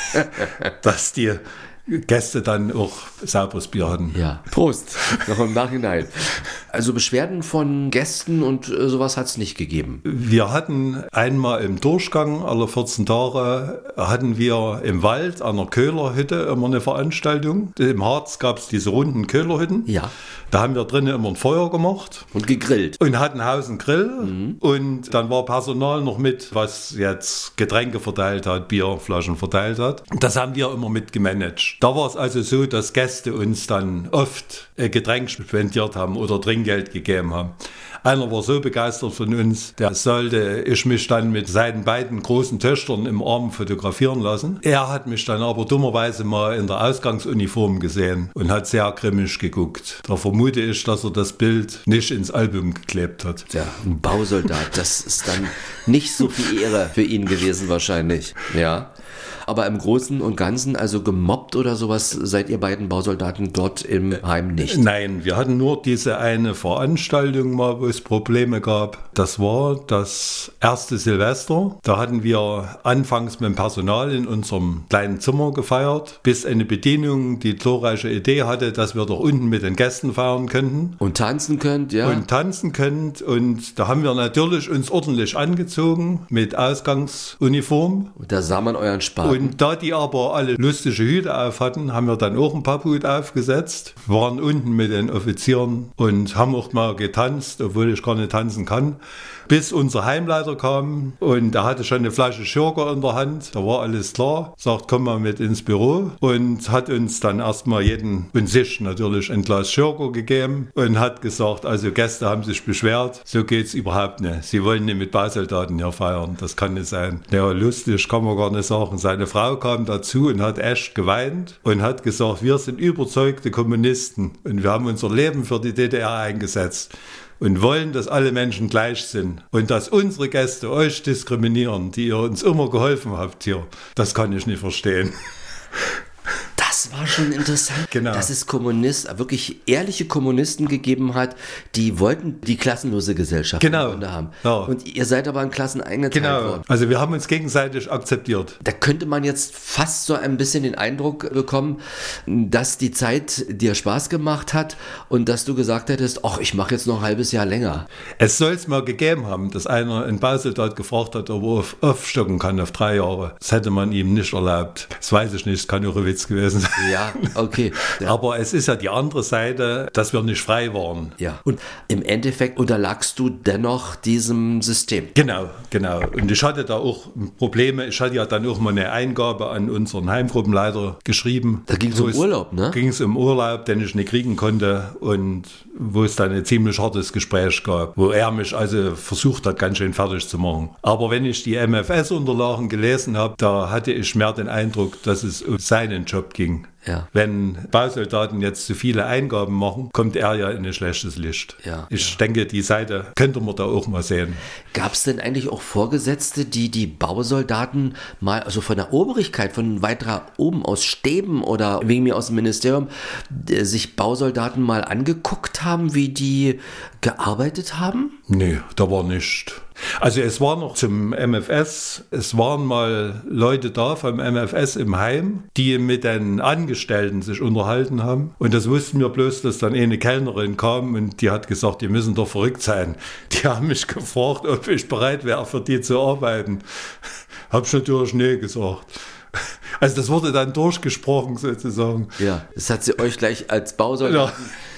dass die Gäste dann auch sauberes Bier hatten. Ja, Prost, noch im Nachhinein. Also Beschwerden von Gästen und äh, sowas hat es nicht gegeben. Wir hatten einmal im Durchgang, alle vierzehn Tage, hatten wir im Wald an der Köhlerhütte immer eine Veranstaltung. Im Harz gab es diese runden Köhlerhütten. Ja. Da haben wir drinnen immer ein Feuer gemacht. Und gegrillt. Und hatten Haus und Grill. Mhm. Und dann war Personal noch mit, was jetzt Getränke verteilt hat, Bierflaschen verteilt hat. Das haben wir immer mit gemanagt. Da war es also so, dass Gäste uns dann oft ein Getränk spendiert haben oder Trinkgeld gegeben haben. Einer war so begeistert von uns, der sollte ich mich dann mit seinen beiden großen Töchtern im Arm fotografieren lassen. Er hat mich dann aber dummerweise mal in der Ausgangsuniform gesehen und hat sehr grimmig geguckt. Da vermute ich, dass er das Bild nicht ins Album geklebt hat. Ja, ein Bausoldat, das ist dann nicht so viel Ehre für ihn gewesen wahrscheinlich. Ja. Aber im Großen und Ganzen, also gemobbt oder sowas, seid ihr beiden Bausoldaten dort im Heim nicht? Nein, wir hatten nur diese eine Veranstaltung mal, wo es Probleme gab. Das war das erste Silvester. Da hatten wir anfangs mit dem Personal in unserem kleinen Zimmer gefeiert, bis eine Bedienung die glorreiche Idee hatte, dass wir doch unten mit den Gästen feiern könnten. Und tanzen könnt, ja? Und tanzen könnt. Und da haben wir natürlich uns ordentlich angezogen mit Ausgangsuniform. Und da sah man euren Spaß. Und da die aber alle lustige Hüte auf hatten, haben wir dann auch einen Papphut aufgesetzt, waren unten mit den Offizieren und haben auch mal getanzt, obwohl ich gar nicht tanzen kann, bis unser Heimleiter kam und er hatte schon eine Flasche Schirker in der Hand, da war alles klar, sagt, komm mal mit ins Büro und hat uns dann erstmal jeden und sich natürlich ein Glas Schirker gegeben und hat gesagt, also Gäste haben sich beschwert, so geht's überhaupt nicht. Sie wollen nicht mit Bausoldaten hier feiern, das kann nicht sein. Ja, lustig kann man gar nicht sagen. Seine Frau kam dazu und hat echt geweint und hat gesagt, wir sind überzeugte Kommunisten und wir haben unser Leben für die D D R eingesetzt und wollen, dass alle Menschen gleich sind und dass unsere Gäste euch diskriminieren, die ihr uns immer geholfen habt hier. Das kann ich nicht verstehen. Das war schon interessant, genau. Dass es Kommunisten, wirklich ehrliche Kommunisten gegeben hat, die wollten die klassenlose Gesellschaft genau. haben. Ja. Und ihr seid aber in Klassen eingeteilt genau. worden. Also wir haben uns gegenseitig akzeptiert. Da könnte man jetzt fast so ein bisschen den Eindruck bekommen, dass die Zeit dir Spaß gemacht hat und dass du gesagt hättest, ach, ich mache jetzt noch ein halbes Jahr länger. Es soll es mal gegeben haben, dass einer einen Bausoldat gefragt hat, ob er auf, aufstocken kann auf drei Jahre. Das hätte man ihm nicht erlaubt. Das weiß ich nicht, das kann nur ein Witz gewesen sein. Ja, okay. Ja. Aber es ist ja die andere Seite, dass wir nicht frei waren. Ja, und im Endeffekt unterlagst du dennoch diesem System. Genau, genau. Und ich hatte da auch Probleme. Ich hatte ja dann auch mal eine Eingabe an unseren Heimgruppenleiter geschrieben. Da ging es um Urlaub, ne? Ging es um Urlaub, den ich nicht kriegen konnte und wo es dann ein ziemlich hartes Gespräch gab, wo er mich also versucht hat, ganz schön fertig zu machen. Aber wenn ich die M F S-Unterlagen gelesen habe, da hatte ich mehr den Eindruck, dass es um seinen Job ging. Ja. Wenn Bausoldaten jetzt zu viele Eingaben machen, kommt er ja in ein schlechtes Licht. Ja, ich ja. denke, die Seite könnte man da auch mal sehen. Gab es denn eigentlich auch Vorgesetzte, die die Bausoldaten mal, also von der Obrigkeit, von weiter oben aus Stäben oder wegen mir aus dem Ministerium, sich Bausoldaten mal angeguckt haben, wie die gearbeitet haben? Nee, da war nicht. Also es war noch zum M F S, es waren mal Leute da vom M F S im Heim, die mit den Angestellten sich unterhalten haben. Und das wussten wir bloß, dass dann eine Kellnerin kam und die hat gesagt, die müssen doch verrückt sein. Die haben mich gefragt, ob ich bereit wäre, für die zu arbeiten. Hab ich natürlich nee gesagt. Also das wurde dann durchgesprochen sozusagen. Ja, das hat sie euch gleich als Bausoldaten... Ja.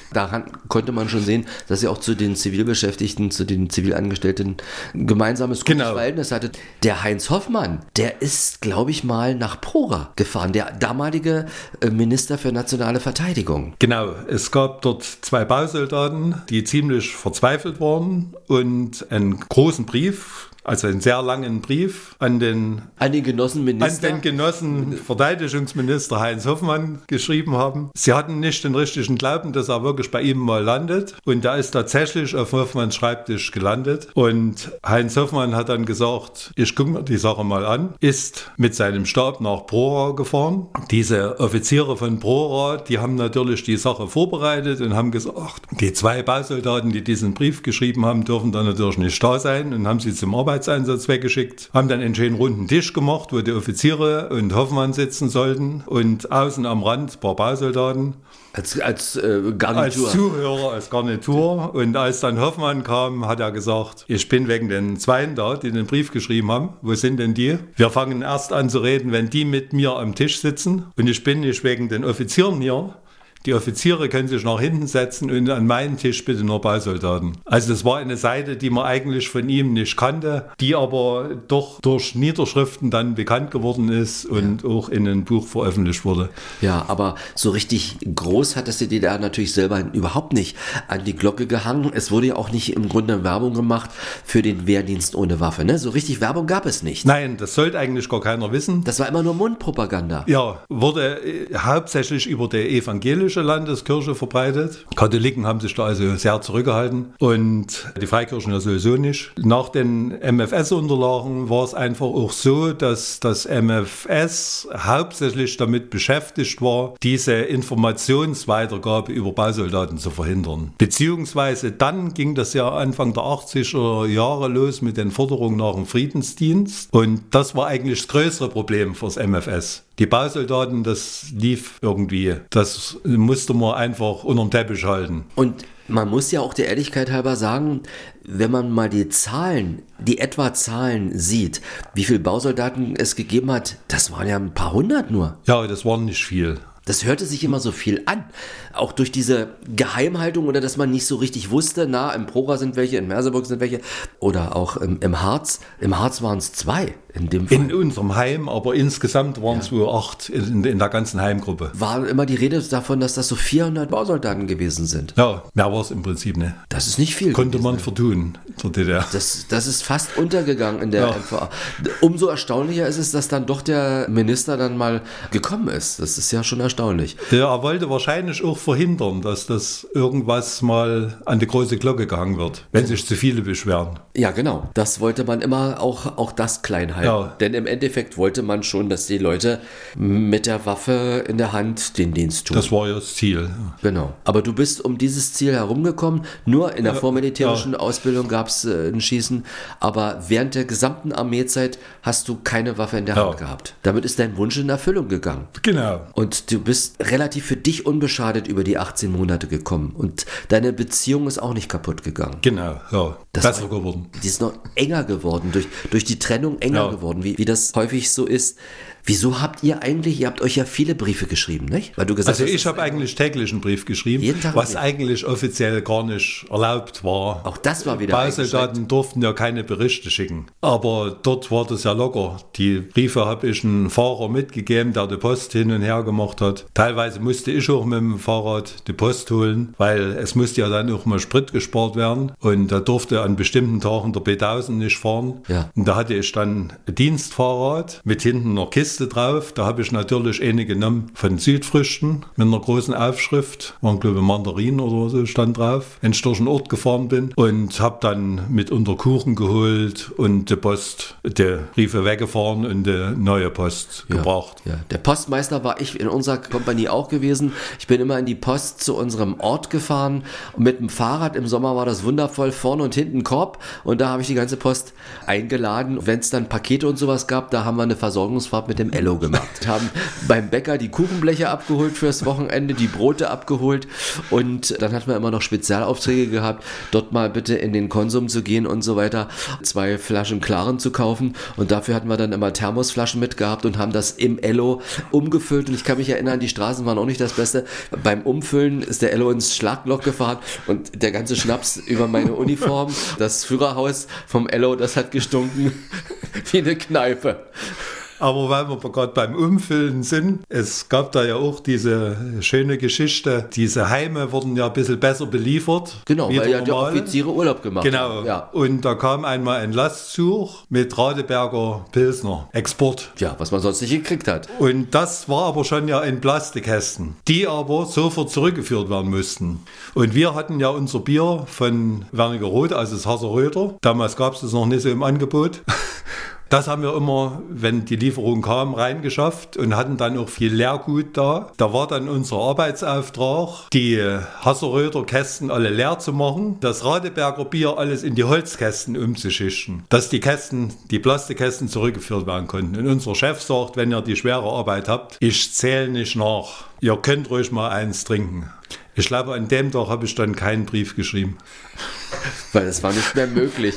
Daran konnte man schon sehen, dass ihr auch zu den Zivilbeschäftigten, zu den Zivilangestellten ein gemeinsames gutes Genau. Verhältnis hattet. Der Heinz Hoffmann, der ist, glaube ich, mal nach Prora gefahren, der damalige äh, Minister für nationale Verteidigung. Genau, es gab dort zwei Bausoldaten, die ziemlich verzweifelt waren und einen großen Brief, also einen sehr langen Brief an den, An den Genossen an Minister. den Genossen Verteidigungsminister Heinz Hoffmann geschrieben haben. Sie hatten nicht den richtigen Glauben, dass er wirklich bei ihm mal landet. Und da ist tatsächlich auf Hoffmanns Schreibtisch gelandet. Und Heinz Hoffmann hat dann gesagt, ich gucke mir die Sache mal an, ist mit seinem Stab nach Prora gefahren. Diese Offiziere von Prora, die haben natürlich die Sache vorbereitet und haben gesagt, die zwei Bausoldaten, die diesen Brief geschrieben haben, dürfen dann natürlich nicht da sein und haben sie zum Arbeitseinsatz weggeschickt, haben dann einen schönen runden Tisch gemacht, wo die Offiziere und Hoffmann sitzen sollten und außen am Rand ein paar Bausoldaten. Als, als äh, Garnitur. Als Zuhörer, als Garnitur. Und als dann Hoffmann kam, hat er gesagt, ich bin wegen den Zweien da, die den Brief geschrieben haben. Wo sind denn die? Wir fangen erst an zu reden, wenn die mit mir am Tisch sitzen. Und ich bin nicht wegen den Offizieren hier. Die Offiziere können sich nach hinten setzen und an meinen Tisch bitte nur Bausoldaten. Also das war eine Seite, die man eigentlich von ihm nicht kannte, die aber doch durch Niederschriften dann bekannt geworden ist und ja. auch in einem Buch veröffentlicht wurde. Ja, aber so richtig groß hat das die D D R natürlich selber überhaupt nicht an die Glocke gehangen. Es wurde ja auch nicht im Grunde Werbung gemacht für den Wehrdienst ohne Waffe. Ne? So richtig Werbung gab es nicht. Nein, das sollte eigentlich gar keiner wissen. Das war immer nur Mundpropaganda. Ja, wurde äh, hauptsächlich über die evangelische Landeskirche verbreitet. Katholiken haben sich da also sehr zurückgehalten und die Freikirchen ja sowieso nicht. Nach den M F S-Unterlagen war es einfach auch so, dass das M F S hauptsächlich damit beschäftigt war, diese Informationsweitergabe über Bausoldaten zu verhindern. Beziehungsweise dann ging das ja Anfang der achtziger Jahre los mit den Forderungen nach dem Friedensdienst und das war eigentlich das größere Problem fürs M F S. Die Bausoldaten, das lief irgendwie. Das musste man einfach unterm Teppich halten. Und man muss ja auch der Ehrlichkeit halber sagen, wenn man mal die Zahlen, die etwa Zahlen sieht, wie viele Bausoldaten es gegeben hat, das waren ja ein paar hundert nur. Ja, das waren nicht viel. Das hörte sich immer so viel an. Auch durch diese Geheimhaltung oder dass man nicht so richtig wusste, na, im Prora sind welche, in Merseburg sind welche oder auch im, im Harz. Im Harz waren es zwei in dem Fall. In unserem Heim, aber insgesamt waren es ja. wohl acht in, in der ganzen Heimgruppe. War immer die Rede davon, dass das so vierhundert Bausoldaten gewesen sind. Ja, mehr war es im Prinzip nicht. Das ist nicht viel. Konnte gewesen, man ne? vertun, der D D R. Das, das ist fast untergegangen in der Ja. M V A. Umso erstaunlicher ist es, dass dann doch der Minister dann mal gekommen ist. Das ist ja schon erstaunlich. Ja, er wollte wahrscheinlich auch verhindern, dass das irgendwas mal an die große Glocke gehangen wird, wenn sich zu viele beschweren. Ja, genau. Das wollte man immer auch, auch das klein halten. Ja. Denn im Endeffekt wollte man schon, dass die Leute mit der Waffe in der Hand den Dienst tun. Das war ja das Ziel. Genau. Aber du bist um dieses Ziel herumgekommen. Nur in der vormilitärischen ja. Ausbildung gab es äh, ein Schießen. Aber während der gesamten Armeezeit hast du keine Waffe in der Ja. Hand gehabt. Damit ist dein Wunsch in Erfüllung gegangen. Genau. Und du bist relativ für dich unbeschadet über die achtzehn Monate gekommen. Und deine Beziehung ist auch nicht kaputt gegangen. Genau, ja. Das Besser war- geworden. Die ist noch enger geworden, durch, durch die Trennung enger Ja. geworden, wie, wie das häufig so ist. Wieso habt ihr eigentlich, ihr habt euch ja viele Briefe geschrieben, nicht? Weil du gesagt Also hast, ich habe eigentlich täglich einen Brief geschrieben, Jeden Tag einen was Brief. eigentlich offiziell gar nicht erlaubt war. auch das war wieder Bausoldaten durften ja keine Berichte schicken. Aber dort war das ja locker. Die Briefe habe ich einem Fahrer mitgegeben, der die Post hin und her gemacht hat. Teilweise musste ich auch mit dem Fahrrad die Post holen, weil es musste ja dann auch mal Sprit gespart werden. Und da durfte an bestimmten Tagen der B tausend nicht fahren. Ja. Und da hatte ich dann ein Dienstfahrrad mit hinten einer Kiste drauf. Da habe ich natürlich eine genommen von Südfrüchten mit einer großen Aufschrift. Waren, glaube ich, Mandarinen oder so stand drauf. Wenn ich durch den Ort gefahren bin und habe dann mitunter Kuchen geholt und die Post, die Briefe weggefahren und die neue Post Ja, gebracht. ja. Der Postmeister war ich in unserer Kompanie auch gewesen. Ich bin immer in die Post zu unserem Ort gefahren und mit dem Fahrrad. Im Sommer war das wundervoll, vorne und hinten Korb und da habe ich die ganze Post eingeladen. Wenn es dann Pakete und sowas gab, da haben wir eine Versorgungsfahrt mit dem im Ello gemacht. Haben beim Bäcker die Kuchenbleche abgeholt fürs Wochenende, die Brote abgeholt und dann hatten wir immer noch Spezialaufträge gehabt, dort mal bitte in den Konsum zu gehen und so weiter, zwei Flaschen Klaren zu kaufen und dafür hatten wir dann immer Thermosflaschen mitgehabt und haben das im Ello umgefüllt und ich kann mich erinnern, die Straßen waren auch nicht das Beste. Beim Umfüllen ist der Ello ins Schlagloch gefahren und der ganze Schnaps über meine Uniform, das Führerhaus vom Ello, das hat gestunken wie eine Kneipe. Aber weil wir gerade beim Umfüllen sind, es gab da ja auch diese schöne Geschichte, diese Heime wurden ja ein bisschen besser beliefert. Genau, weil ja die Offiziere Urlaub gemacht genau. haben. Genau, ja. Und da kam einmal ein Lastzug mit Radeberger Pilsner, Export. Ja, was man sonst nicht gekriegt hat. Und das war aber schon ja in Plastikkästen, die aber sofort zurückgeführt werden mussten. Und wir hatten ja unser Bier von Wernigerode, also das Hasseröder. Damals gab es das noch nicht so im Angebot. Das haben wir immer, wenn die Lieferung kam, reingeschafft und hatten dann auch viel Leergut da. Da war dann unser Arbeitsauftrag, die Hasseröder Kästen alle leer zu machen, das Radeberger Bier alles in die Holzkästen umzuschichten, dass die Kästen, die Plastikkästen zurückgeführt werden konnten. Und unser Chef sagt, wenn ihr die schwere Arbeit habt, ich zähle nicht nach. Ihr könnt ruhig mal eins trinken. Ich glaube, an dem Tag habe ich dann keinen Brief geschrieben. Weil das war nicht mehr möglich.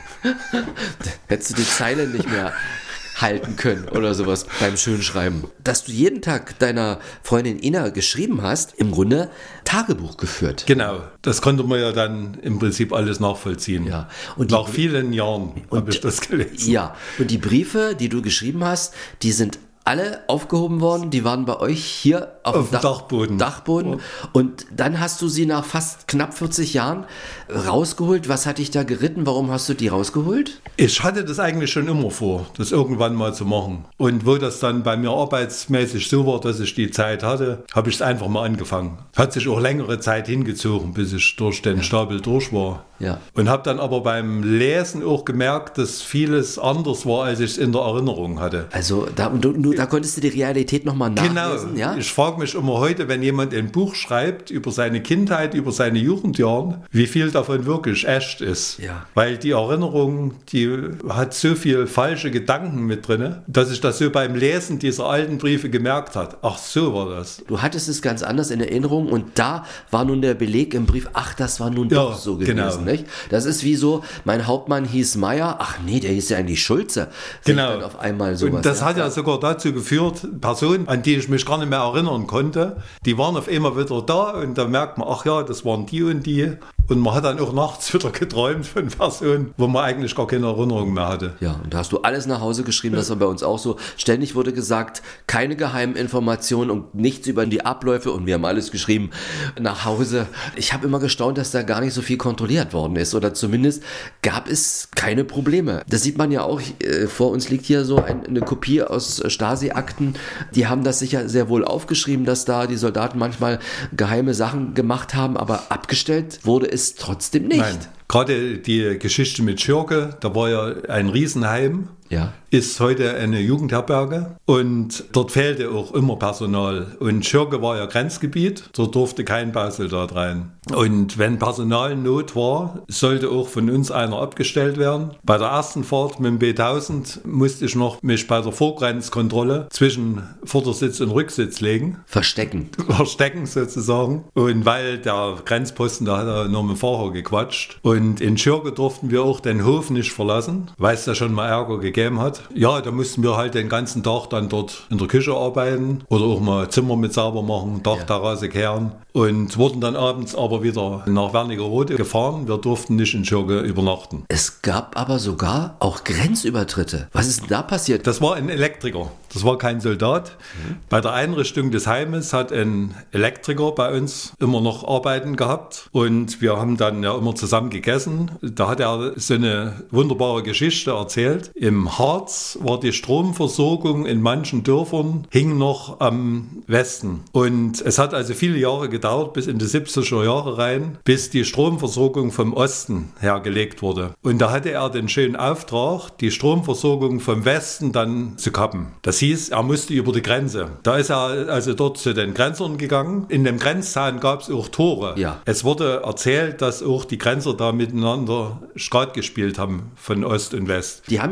Hättest du die Zeile nicht mehr halten können oder sowas beim Schönschreiben. Dass du jeden Tag deiner Freundin Ina geschrieben hast, im Grunde Tagebuch geführt. Genau, das konnte man ja dann im Prinzip alles nachvollziehen. Ja. Und nach die, vielen Jahren habe ich das gelesen. Ja, und die Briefe, die du geschrieben hast, die sind alle aufgehoben worden, die waren bei euch hier auf, auf dem Dach- Dachboden. Dachboden. Und dann hast du sie nach fast knapp vierzig Jahren rausgeholt. Was hat dich da geritten? Warum hast du die rausgeholt? Ich hatte das eigentlich schon immer vor, das irgendwann mal zu machen. Und wo das dann bei mir arbeitsmäßig so war, dass ich die Zeit hatte, habe ich es einfach mal angefangen. Hat sich auch längere Zeit hingezogen, bis ich durch den Stapel durch war. Ja. Und habe dann aber beim Lesen auch gemerkt, dass vieles anders war, als ich es in der Erinnerung hatte. Also da, du, du, da konntest du die Realität nochmal nachlesen, genau. Ja? Ich frage mich immer heute, wenn jemand ein Buch schreibt über seine Kindheit, über seine Jugendjahren, wie viel davon wirklich echt ist. Ja. Weil die Erinnerung, die hat so viel falsche Gedanken mit drin, dass ich das so beim Lesen dieser alten Briefe gemerkt habe. Ach, so war das. Du hattest es ganz anders in Erinnerung und da war nun der Beleg im Brief, ach, das war nun Ja, doch so gewesen. genau. Nicht? Das ist wie so, mein Hauptmann hieß Meier, ach nee, der hieß ja eigentlich Schulze. Sehe Genau. ich dann auf einmal sowas. Und das ja. hat ja sogar dazu geführt, Personen, an die ich mich gar nicht mehr erinnern konnte, die waren auf einmal wieder da und da merkt man, ach ja, das waren die und die. Und man hat dann auch nachts wieder geträumt von Personen, wo man eigentlich gar keine Erinnerung mehr hatte. Ja, und da hast du alles nach Hause geschrieben, das war bei uns auch so. Ständig wurde gesagt, keine geheimen Informationen und nichts über die Abläufe und wir haben alles geschrieben nach Hause. Ich habe immer gestaunt, dass da gar nicht so viel kontrolliert worden ist oder zumindest gab es keine Probleme. Das sieht man ja auch, äh, vor uns liegt hier so ein, eine Kopie aus Stasi-Akten. Die haben das sicher sehr wohl aufgeschrieben, dass da die Soldaten manchmal geheime Sachen gemacht haben, aber abgestellt wurde es trotzdem nicht. Nein. Gerade die Geschichte mit Schürke, da war ja ein Riesenheim, ja. ist heute eine Jugendherberge und dort fehlte auch immer Personal. Und Schürke war ja Grenzgebiet, dort durfte kein Bausoldat rein. Und wenn Personalnot war, sollte auch von uns einer abgestellt werden. Bei der ersten Fahrt mit dem B tausend musste ich noch mich bei der Vorgrenzkontrolle zwischen Vordersitz und Rücksitz legen. Verstecken. Verstecken sozusagen. Und weil der Grenzposten, da hat er nur mit dem Fahrer gequatscht. Und in Schürke durften wir auch den Hof nicht verlassen, weil es da schon mal Ärger gegeben hat. Ja, da mussten wir halt den ganzen Tag dann dort in der Küche arbeiten oder auch mal Zimmer mit sauber machen, Dachterrasse kehren und wurden dann abends aber wieder nach Wernigerode gefahren. Wir durften nicht in Schürke übernachten. Es gab aber sogar auch Grenzübertritte. Was ist denn da passiert? Das war ein Elektriker. Das war kein Soldat. Mhm. Bei der Einrichtung des Heimes hat ein Elektriker bei uns immer noch Arbeiten gehabt und wir haben dann ja immer zusammen gegessen. Da hat er so eine wunderbare Geschichte erzählt. Im Harz war die Stromversorgung in manchen Dörfern hing noch am Westen. Und es hat also viele Jahre gedauert, bis in die siebziger Jahre rein, bis die Stromversorgung vom Osten hergelegt wurde. Und da hatte er den schönen Auftrag, die Stromversorgung vom Westen dann zu kappen. Das hieß, er musste über die Grenze. Da ist er also dort zu den Grenzern gegangen. In dem Grenzzaun gab es auch Tore. Ja. Es wurde erzählt, dass auch die Grenzer da miteinander Skat gespielt haben von Ost und West. Die haben ihn dann durchgebracht.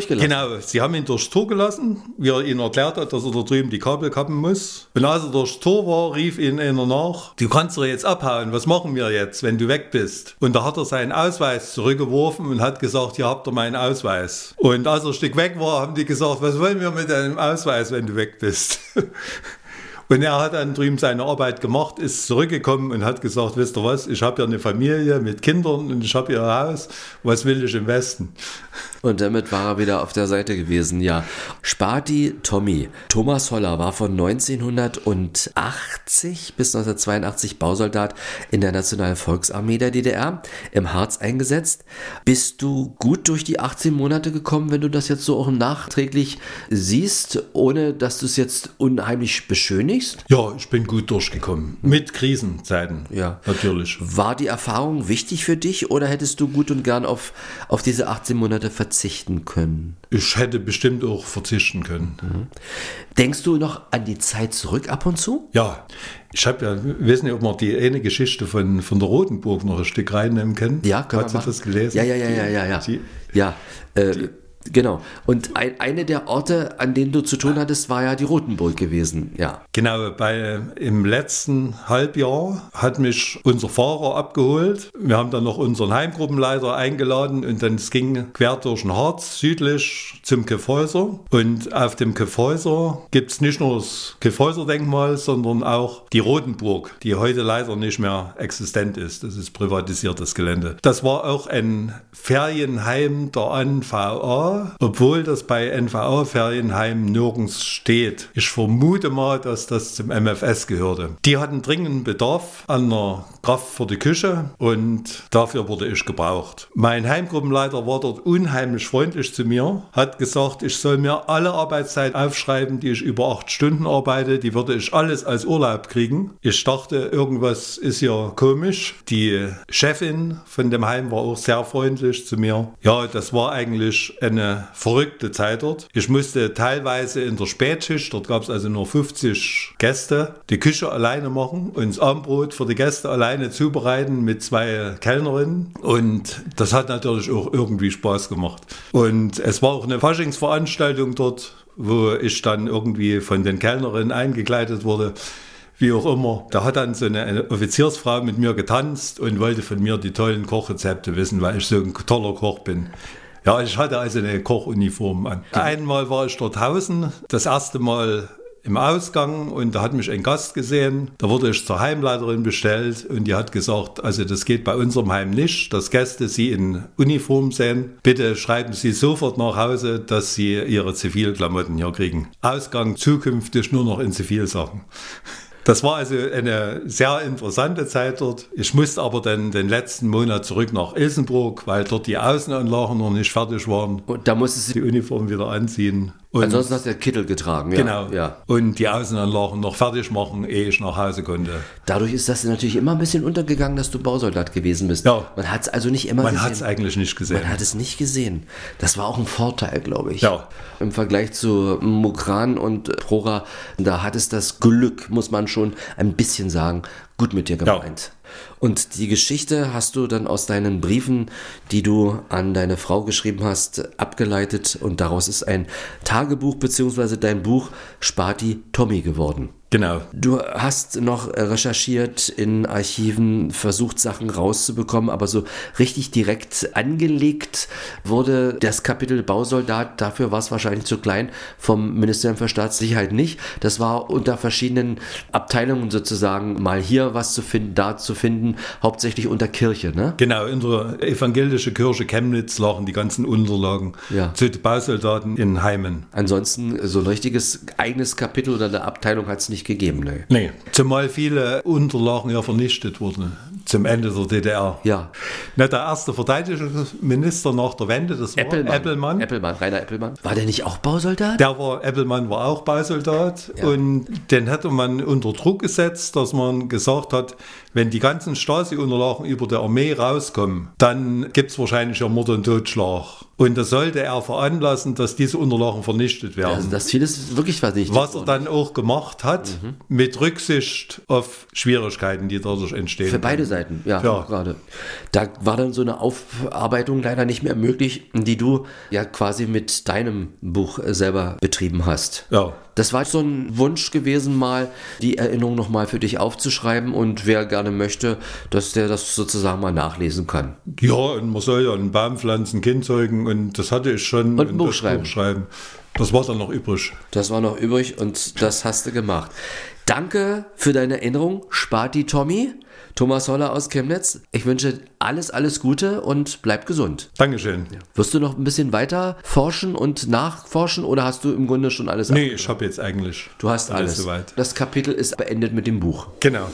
durchgelassen? Genau, sie haben ihn durchs Tor gelassen, wie er ihnen erklärt hat, dass er da drüben die Kabel kappen muss. Und als er durchs Tor war, rief ihn einer nach, du kannst doch jetzt abhauen, was machen wir jetzt, wenn du weg bist? Und da hat er seinen Ausweis zurückgeworfen und hat gesagt, hier habt ihr meinen Ausweis. Und als er ein Stück weg war, haben die gesagt, was wollen wir mit deinem Ausweis, wenn du weg bist? Und er hat dann drüben seine Arbeit gemacht, ist zurückgekommen und hat gesagt, wisst ihr was, ich habe ja eine Familie mit Kindern und ich habe hier ein Haus, was will ich im Westen? Und damit war er wieder auf der Seite gewesen, ja. Spati Tommy. Thomas Holler war von neunzehnhundertachtzig bis neunzehnhundertzweiundachtzig Bausoldat in der Nationalen Volksarmee der D D R, im Harz eingesetzt. Bist du gut durch die achtzehn Monate gekommen, wenn du das jetzt so auch nachträglich siehst, ohne dass du es jetzt unheimlich beschönigst? Ja, ich bin gut durchgekommen. Mit Krisenzeiten, ja, natürlich. War die Erfahrung wichtig für dich oder hättest du gut und gern auf, auf diese achtzehn Monate verzichten können? Ich hätte bestimmt auch verzichten können. Mhm. Denkst du noch an die Zeit zurück ab und zu? Ja, ich habe ja, ich weiß nicht, ob man die eine Geschichte von, von der Rotenburg noch ein Stück reinnehmen kann. Ja, können Hat wir sie das gelesen? Ja, ja, ja, ja, ja, ja. Die, ja, äh, genau. Und ein, eine der Orte, an denen du zu tun hattest, war ja die Rotenburg gewesen, ja. Genau, bei, im letzten Halbjahr hat mich unser Fahrer abgeholt. Wir haben dann noch unseren Heimgruppenleiter eingeladen und dann es ging quer durch den Harz, südlich zum Kyffhäuser. Und auf dem Kyffhäuser gibt es nicht nur das Kyffhäuser-Denkmal, sondern auch die Rotenburg, die heute leider nicht mehr existent ist. Das ist privatisiertes Gelände. Das war auch ein Ferienheim der N V A, obwohl das bei N V A-Ferienheim nirgends steht. Ich vermute mal, dass das zum M F S gehörte. Die hatten dringenden Bedarf an einer Kraft für die Küche und dafür wurde ich gebraucht. Mein Heimgruppenleiter war dort unheimlich freundlich zu mir, hat gesagt, ich soll mir alle Arbeitszeit aufschreiben, die ich über acht Stunden arbeite, die würde ich alles als Urlaub kriegen. Ich dachte, irgendwas ist ja komisch. Die Chefin von dem Heim war auch sehr freundlich zu mir. Ja, das war eigentlich eine verrückte Zeit dort. Ich musste teilweise in der Spätschicht, dort gab es also nur fünfzig Gäste, die Küche alleine machen und das Abendbrot für die Gäste alleine zubereiten mit zwei Kellnerinnen. Und das hat natürlich auch irgendwie Spaß gemacht. Und es war auch eine Faschingsveranstaltung dort, wo ich dann irgendwie von den Kellnerinnen eingekleidet wurde. Wie auch immer. Da hat dann so eine, eine Offiziersfrau mit mir getanzt und wollte von mir die tollen Kochrezepte wissen, weil ich so ein toller Koch bin. Ja, ich hatte also eine Kochuniform an. Einmal war ich dort draußen, das erste Mal im Ausgang und da hat mich ein Gast gesehen. Da wurde ich zur Heimleiterin bestellt und die hat gesagt, also das geht bei unserem Heim nicht, dass Gäste Sie in Uniform sehen. Bitte schreiben Sie sofort nach Hause, dass Sie Ihre Zivilklamotten hier kriegen. Ausgang zukünftig nur noch in Zivilsachen. Das war also eine sehr interessante Zeit dort. Ich musste aber dann den letzten Monat zurück nach Ilsenburg, weil dort die Außenanlagen noch nicht fertig waren. Und da musstest du die Uniform wieder anziehen. Und ansonsten hast du den Kittel getragen. Ja. Genau. Ja. Und die Außenanlagen noch fertig machen, ehe ich nach Hause konnte. Dadurch ist das natürlich immer ein bisschen untergegangen, dass du Bausoldat gewesen bist. Ja. Man hat es also nicht immer Man gesehen. hat es eigentlich nicht gesehen. Man hat es nicht gesehen. Das war auch ein Vorteil, glaube ich. Ja. Im Vergleich zu Mukran und Prora, da hat es das Glück, muss man schon ein bisschen sagen, gut mit dir gemeint. Ja. Und die Geschichte hast du dann aus deinen Briefen, die du an deine Frau geschrieben hast, abgeleitet und daraus ist ein Tagebuch bzw. dein Buch Spati Tommy geworden. Genau. Du hast noch recherchiert in Archiven, versucht Sachen rauszubekommen, aber so richtig direkt angelegt wurde das Kapitel Bausoldat, dafür war es wahrscheinlich zu klein, vom Ministerium für Staatssicherheit nicht. Das war unter verschiedenen Abteilungen sozusagen mal hier was zu finden, da zu finden, hauptsächlich unter Kirche, ne? Genau, in der evangelischen Kirche Chemnitz lagen die ganzen Unterlagen ja. zu den Bausoldaten in Heimen. Ansonsten so ein richtiges eigenes Kapitel oder eine Abteilung hat es nicht gegeben, ne? Nee, zumal viele Unterlagen ja vernichtet wurden zum Ende der D D R. Ja. Na, der erste Verteidigungsminister nach der Wende, das war Eppelmann. Eppelmann. Eppelmann, Rainer Eppelmann. War der nicht auch Bausoldat? Der war, Eppelmann war auch Bausoldat ja. Und den hätte man unter Druck gesetzt, dass man gesagt hat, wenn die ganzen Stasi-Unterlagen über der Armee rauskommen, dann gibt es wahrscheinlich ja Mord und Totschlag. Und das sollte er veranlassen, dass diese Unterlagen vernichtet werden. Also das Ziel ist wirklich vernichtet. Was er dann auch gemacht hat, mhm. mit Rücksicht auf Schwierigkeiten, die dadurch entstehen. Für beide Seiten, ja, ja. gerade. Da war dann so eine Aufarbeitung leider nicht mehr möglich, die du ja quasi mit deinem Buch selber betrieben hast. Ja. Das war so ein Wunsch gewesen, mal die Erinnerung nochmal für dich aufzuschreiben, und wer gerne möchte, dass der das sozusagen mal nachlesen kann. Ja, und man soll ja einen Baum pflanzen, Kind zeugen, und das hatte ich schon. Und ein Buch schreiben. Buch schreiben. Das war dann noch übrig. Das war noch übrig und das hast du gemacht. Danke für deine Erinnerung, Spati Tommy, Thomas Holler aus Chemnitz. Ich wünsche alles, alles Gute und bleib gesund. Dankeschön. Ja. Wirst du noch ein bisschen weiter forschen und nachforschen oder hast du im Grunde schon alles? Nee, ich habe jetzt eigentlich. Du hast alles. alles. Soweit. Das Kapitel ist beendet mit dem Buch. Genau.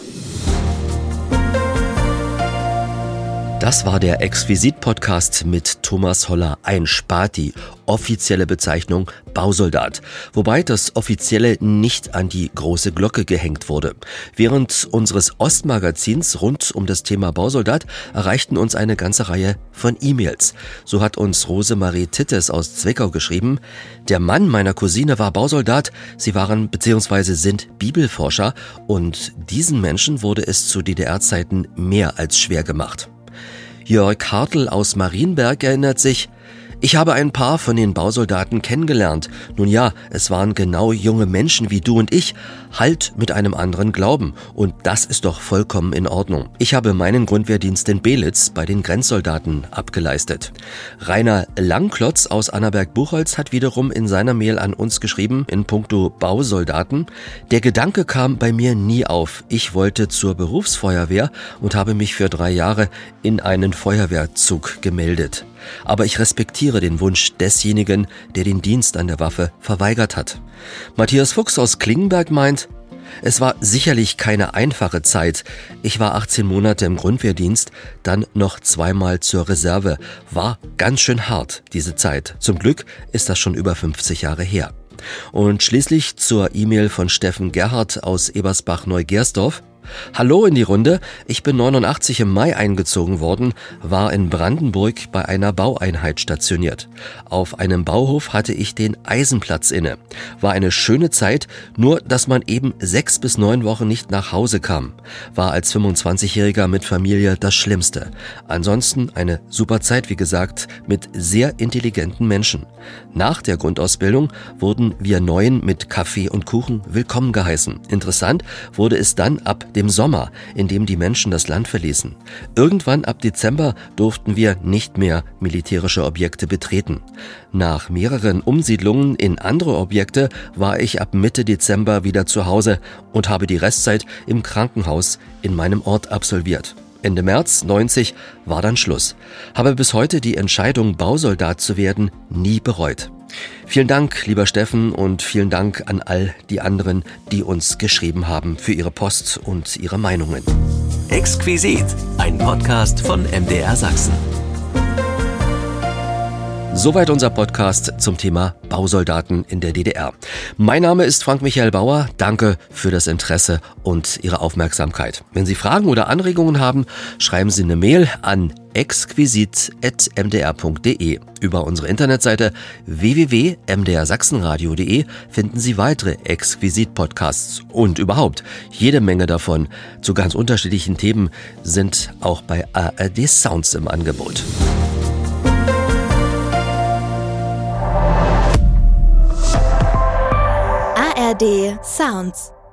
Das war der Exquisit-Podcast mit Thomas Holler, ein Spati, offizielle Bezeichnung Bausoldat, wobei das Offizielle nicht an die große Glocke gehängt wurde. Während unseres Ostmagazins rund um das Thema Bausoldat erreichten uns eine ganze Reihe von E-Mails. So hat uns Rosemarie Tittes aus Zwickau geschrieben: Der Mann meiner Cousine war Bausoldat, sie waren bzw. sind Bibelforscher, und diesen Menschen wurde es zu D D R-Zeiten mehr als schwer gemacht. Jörg Hartl aus Marienberg erinnert sich: Ich habe ein paar von den Bausoldaten kennengelernt. Nun ja, es waren genau junge Menschen wie du und ich, halt mit einem anderen Glauben. Und das ist doch vollkommen in Ordnung. Ich habe meinen Grundwehrdienst in Belitz bei den Grenzsoldaten abgeleistet. Rainer Langklotz aus Annaberg-Buchholz hat wiederum in seiner Mail an uns geschrieben, in puncto Bausoldaten: Der Gedanke kam bei mir nie auf. Ich wollte zur Berufsfeuerwehr und habe mich für drei Jahre in einen Feuerwehrzug gemeldet. Aber ich respektiere den Wunsch desjenigen, der den Dienst an der Waffe verweigert hat. Matthias Fuchs aus Klingenberg meint: Es war sicherlich keine einfache Zeit. Ich war achtzehn Monate im Grundwehrdienst, dann noch zweimal zur Reserve. War ganz schön hart, diese Zeit. Zum Glück ist das schon über fünfzig Jahre her. Und schließlich zur E-Mail von Steffen Gerhardt aus Ebersbach-Neugersdorf. Hallo in die Runde. Ich bin neunundachtzig im Mai eingezogen worden, war in Brandenburg bei einer Baueinheit stationiert. Auf einem Bauhof hatte ich den Eisenplatz inne. War eine schöne Zeit, nur dass man eben sechs bis neun Wochen nicht nach Hause kam. War als fünfundzwanzigjähriger mit Familie das Schlimmste. Ansonsten eine super Zeit, wie gesagt, mit sehr intelligenten Menschen. Nach der Grundausbildung wurden wir Neuen mit Kaffee und Kuchen willkommen geheißen. Interessant wurde es dann ab dem Sommer, in dem die Menschen das Land verließen. Irgendwann ab Dezember durften wir nicht mehr militärische Objekte betreten. Nach mehreren Umsiedlungen in andere Objekte war ich ab Mitte Dezember wieder zu Hause und habe die Restzeit im Krankenhaus in meinem Ort absolviert. Ende März neunzig war dann Schluss. Habe bis heute die Entscheidung, Bausoldat zu werden, nie bereut. Vielen Dank, lieber Steffen, und vielen Dank an all die anderen, die uns geschrieben haben für ihre Post und ihre Meinungen. Exquisit, ein Podcast von M D R Sachsen. Soweit unser Podcast zum Thema Bausoldaten in der D D R. Mein Name ist Frank Michael Bauer. Danke für das Interesse und Ihre Aufmerksamkeit. Wenn Sie Fragen oder Anregungen haben, schreiben Sie eine Mail an exquisit at m d r punkt d e. Über unsere Internetseite w w w punkt m d r sachsenradio punkt d e finden Sie weitere Exquisit-Podcasts und überhaupt jede Menge davon zu ganz unterschiedlichen Themen sind auch bei A R D Sounds im Angebot. A R D Sounds